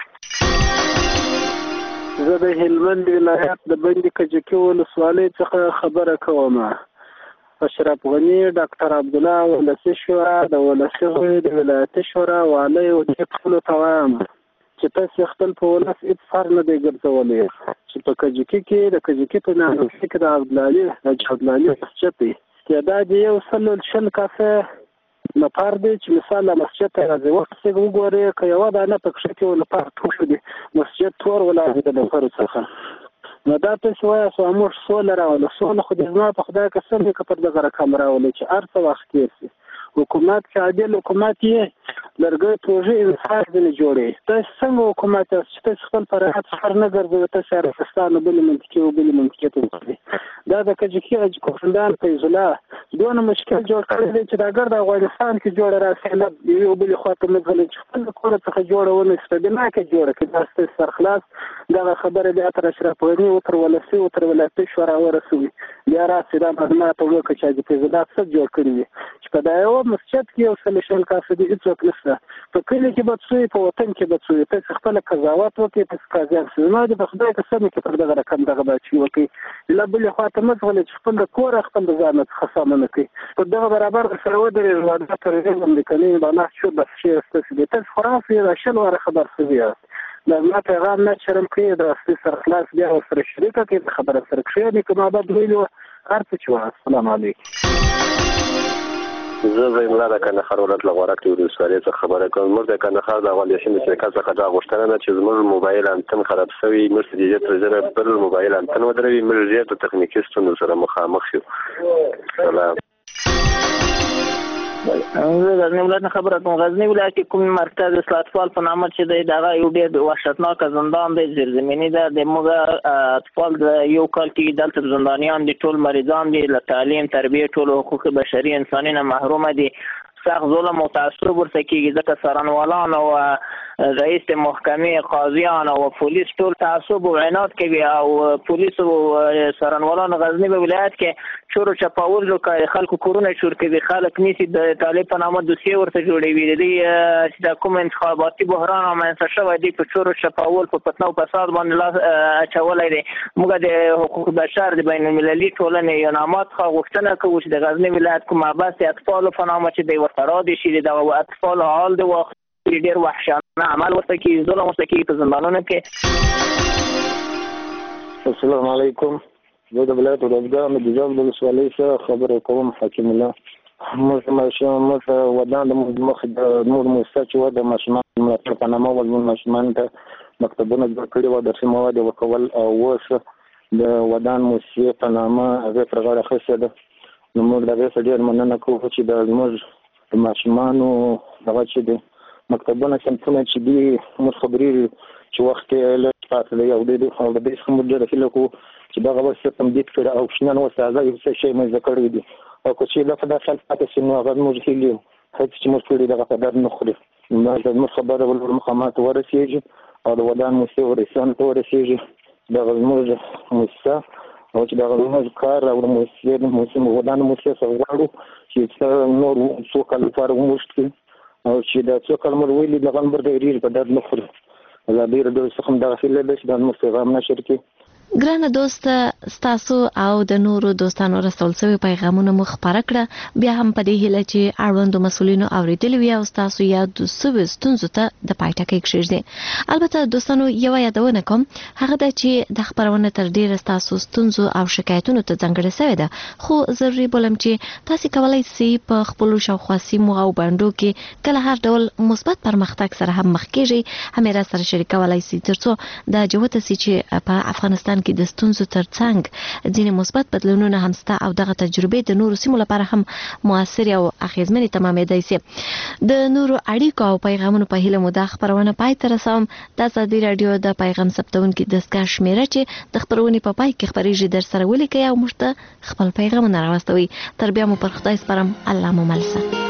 زه د هلمند ولایت د بندي کجکي ولسوالۍ څخه خبره کوم. اشرف غني، ډاکټر عبدالله ولسي شورا، د ولسي غړي د ولایتي شورا والی او دې ټولو ته وایم چې تاسې خپل په ولس هېڅ فر نه دی ګرځولی چې په کجکي کې د کجکي په نانوسي کې د عبدالعلي حاجي عبدالعلي مسجد دی. تعداد یو سل شل کسه نفر دی چې مثال مسجد ته راځي. وخت چې وګورئ که یوه دانه پکښې کې لپاره ټول دي مسجد تور ولاړ د نفرو څخه. نو دا تاسې وایاست موږ سوله راوله. سوله خو دې زما په خدای قسم دی که پر دغه رقم راولئ چې هر څه وخت تېر شي. حکومت چې عادل حکومت یې لرګی پروژې انصاف ځینې جوړوي. تاسې څنګه حکومت یاست چې تاسې خپل پر راحت سفر نه ګرځوئ، تاسې عربستان او بلې منطقې او بلې منطقې ته وګورئ. دا د کجکي حاجي کوفندان فیض الله دونه مشکل جوړ کړی دی چې دا ګرد افغانستان کې جوړه راسي د یو بلې خوا ته مځغلي چې خپل د کوره څخه جوړه ونیسي په بنا کې جوړه کړي. دا ستاسې سرخلاص دغه خبره بیا تر اشرف غني او تر ولسي او تر ولایتي شورا ورسوي. بیا راسي دا معلومات وکړه چې حاجي فیض الله څه جوړ کړي دي چې په دا یوه مسجد کې یو سل شل کاسه دي هېڅوک نشته. په کلي کې به څوی، په وطن کې به څوی. تاسې خپله قضاوت وکړئ، تاسې قاضیان شئ. زما دې په خدای قسم کې پر دغه رقم دغه بچي وکړئ. له بلې خوا ته مه ځغلئ چې خپل د کوره خپل د ځان څخه سامانه کوي. په دغه برابر سره ودرېږئ. واده تروريزم د کني بنا شو بس شي ستاسې دي. تاسې خرافي دا شل واره خبر شوي یاست. دا زما پیغام نه شرم کړي د اصلي سرخلاص بیا ورسره شریکه کړي د خبره سره کښېنئ که ما بد ویلي وه هر څه چې وه. السلام علیکم. زه زه الله د کندهار ولایت له غورک ولسوالۍ څخه خبره کوم. موږ د کندهار د اول یاسین شرکت څخه دا غوښتنه ده چې زموږ موبایل انتن خراب شوی، موږ ته دې تر زره بل موبایل انتن ودروي، موږ ډېر د تخنیکي ستونزو سره مخامخ یو. سلام. زه غزني ولایت نه خبره کوم. غزني ولایت کې کوم مرکز اصلاحاتفال په نامه چې دی دغه یو ډېر وحشتناکه زندان دی، زیرزمیني ده. د موږ اطفال د یو کال کې دلته زندانیان دي، ټول مریضان دي، له تعلیم تربیه ټول حقوق بشري انساني نه محرومه دي. سخت ظلم او تعصب ورته کېږي ځکه څارنوالان او رئیس محکمې، قاضیان او پولیس ټول تعصب او عناد کوي. او پولیس او څارنوالان غزني په ولایت کې چور او چپاول کوي، خلکو کورونه چور کوي، خلک نیسي، د طالب په نامه دوسیې ورته جوړوي. د چې د کوم انتخاباتي بحران رامنځته شوی دی په چور او چپاول په فتنه او فساد باندې لاس اچولی دی. موږ د حقوق بشر د بین المللي ټولنې یو نامات څخه غوښتنه کوو چې د غزني ولایت کوم عباس اطفالو په نامه چې دی ورته رادې شي دغه اطفالو حال د وخت ډېر وحشانه عمل ورته کېږي، ظلم ورته کېږي په زندانونو کې. السلام علیکم. زه د ولایت ورځګان د جوزجان ولسوالۍ څخه خبره کوم. حکیم الله. موږ ماشومان موږ ودان د مخ د نور مؤسسه چې و د ماشومان ملاتړ په نامه ول ماشومان ته مکتبونه جوړ کړي وو، درسي مواد ورکول او اوس د ودان مؤسسې په نامه هغې پر غاړه اخیستې ده. نو موږ د هغې څخه ډېر مننه کوو چې د زموږ د ماشومانو دغه چې دی مکتبونه صنفونه چې دي موږ خبرېږي چې وخت یې لږ پاتې دی او د دې او د دې څخه موږ ډېره هیله کوو چې دغه وس تمدید کړي او شنن اوس تازه یو څه شی منځته کړی دي او که چې دا په دا خیال پاتې شي نو هغه موږ هیلې یو هېڅ چې موږ کړي دغه په درد نه خوري. زموږ خبره ولور مقامات ورسېږي او د ودان مؤسسې ورسیانو ته ورسېږي. دغه زموږ مؤسسه او چې دغه زموږ کار او د مؤسسې ودان مؤسسې څخه غواړو چې څه نور څو کال لپاره وموږد کړي او چې دا څو کال مر ویلي دغه نمبر د ډېر په درد نه خوري. ازادي راډیو څخه دغه هیله ده چې دا زموږ پیغام نشر کړي. ګرانه دوست ستاسو او د نورو دوستانو رسول شوی پیغامونه مخ خبره کړه بیا هم په دې هیله چې اړوندو مسولینو اوریدلی وي او تاسو یاد سوي ستونزو ته د پایټکې کښېږدي. البته دوستانو یو یادونه کوم هغه د چې د خبرونه تر ډیره تاسو ستونزو او شکایتونو ته ځانګړې شوی ده خو ضروري بولم چې تاسو کولای شئ په خپل شاوخوا سیمو او باندو کې کله هر ډول مثبت پرمختګ سره هم مخ کیږي هم را سره شریکولای شئ ترڅو د جوته سي چې په افغانستان کې د ستونزو ترڅنګ ځینې مثبت بدلونونه هم ستا او دغه تجربې د نورو سیمو لپاره هم موثر او اغیزمنې تمامېدای شي. د نورو اړیکو او پیغامونو په هیله مو دا خبرونه پای ته رسوم. د ازادي رادیو د پیغام ثبتونکو دستګاه شمیره چې د خبرونې په پای کې خبرېږي در سره ولیکئ او موږ ته خپل پیغامونه راوستوي. تر بیا مو پر خدای سپارم. الله مو ملسه.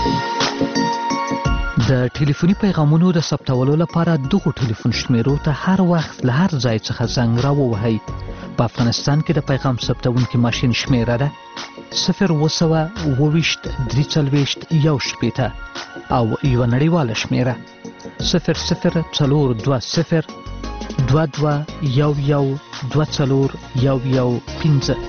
د ټلیفوني پیغامونو د ثبتولو لپاره دغه ټلیفون شمیرو ته هر وخت له هر ځای څخه زنګ راووهئ. په افغانستان کې د پیغام ثبتونکي ماشین شمیره ده صفر اوه سوه اووه ویشت درې څلوېښت یو شپېته او یوه نړیواله شمیره صفر صفر څلور دوه صفر دوه دوه یو یو دوه څلور یو یو پنځه.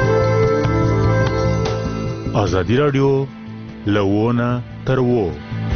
ازادي رادیو لوونه تر وو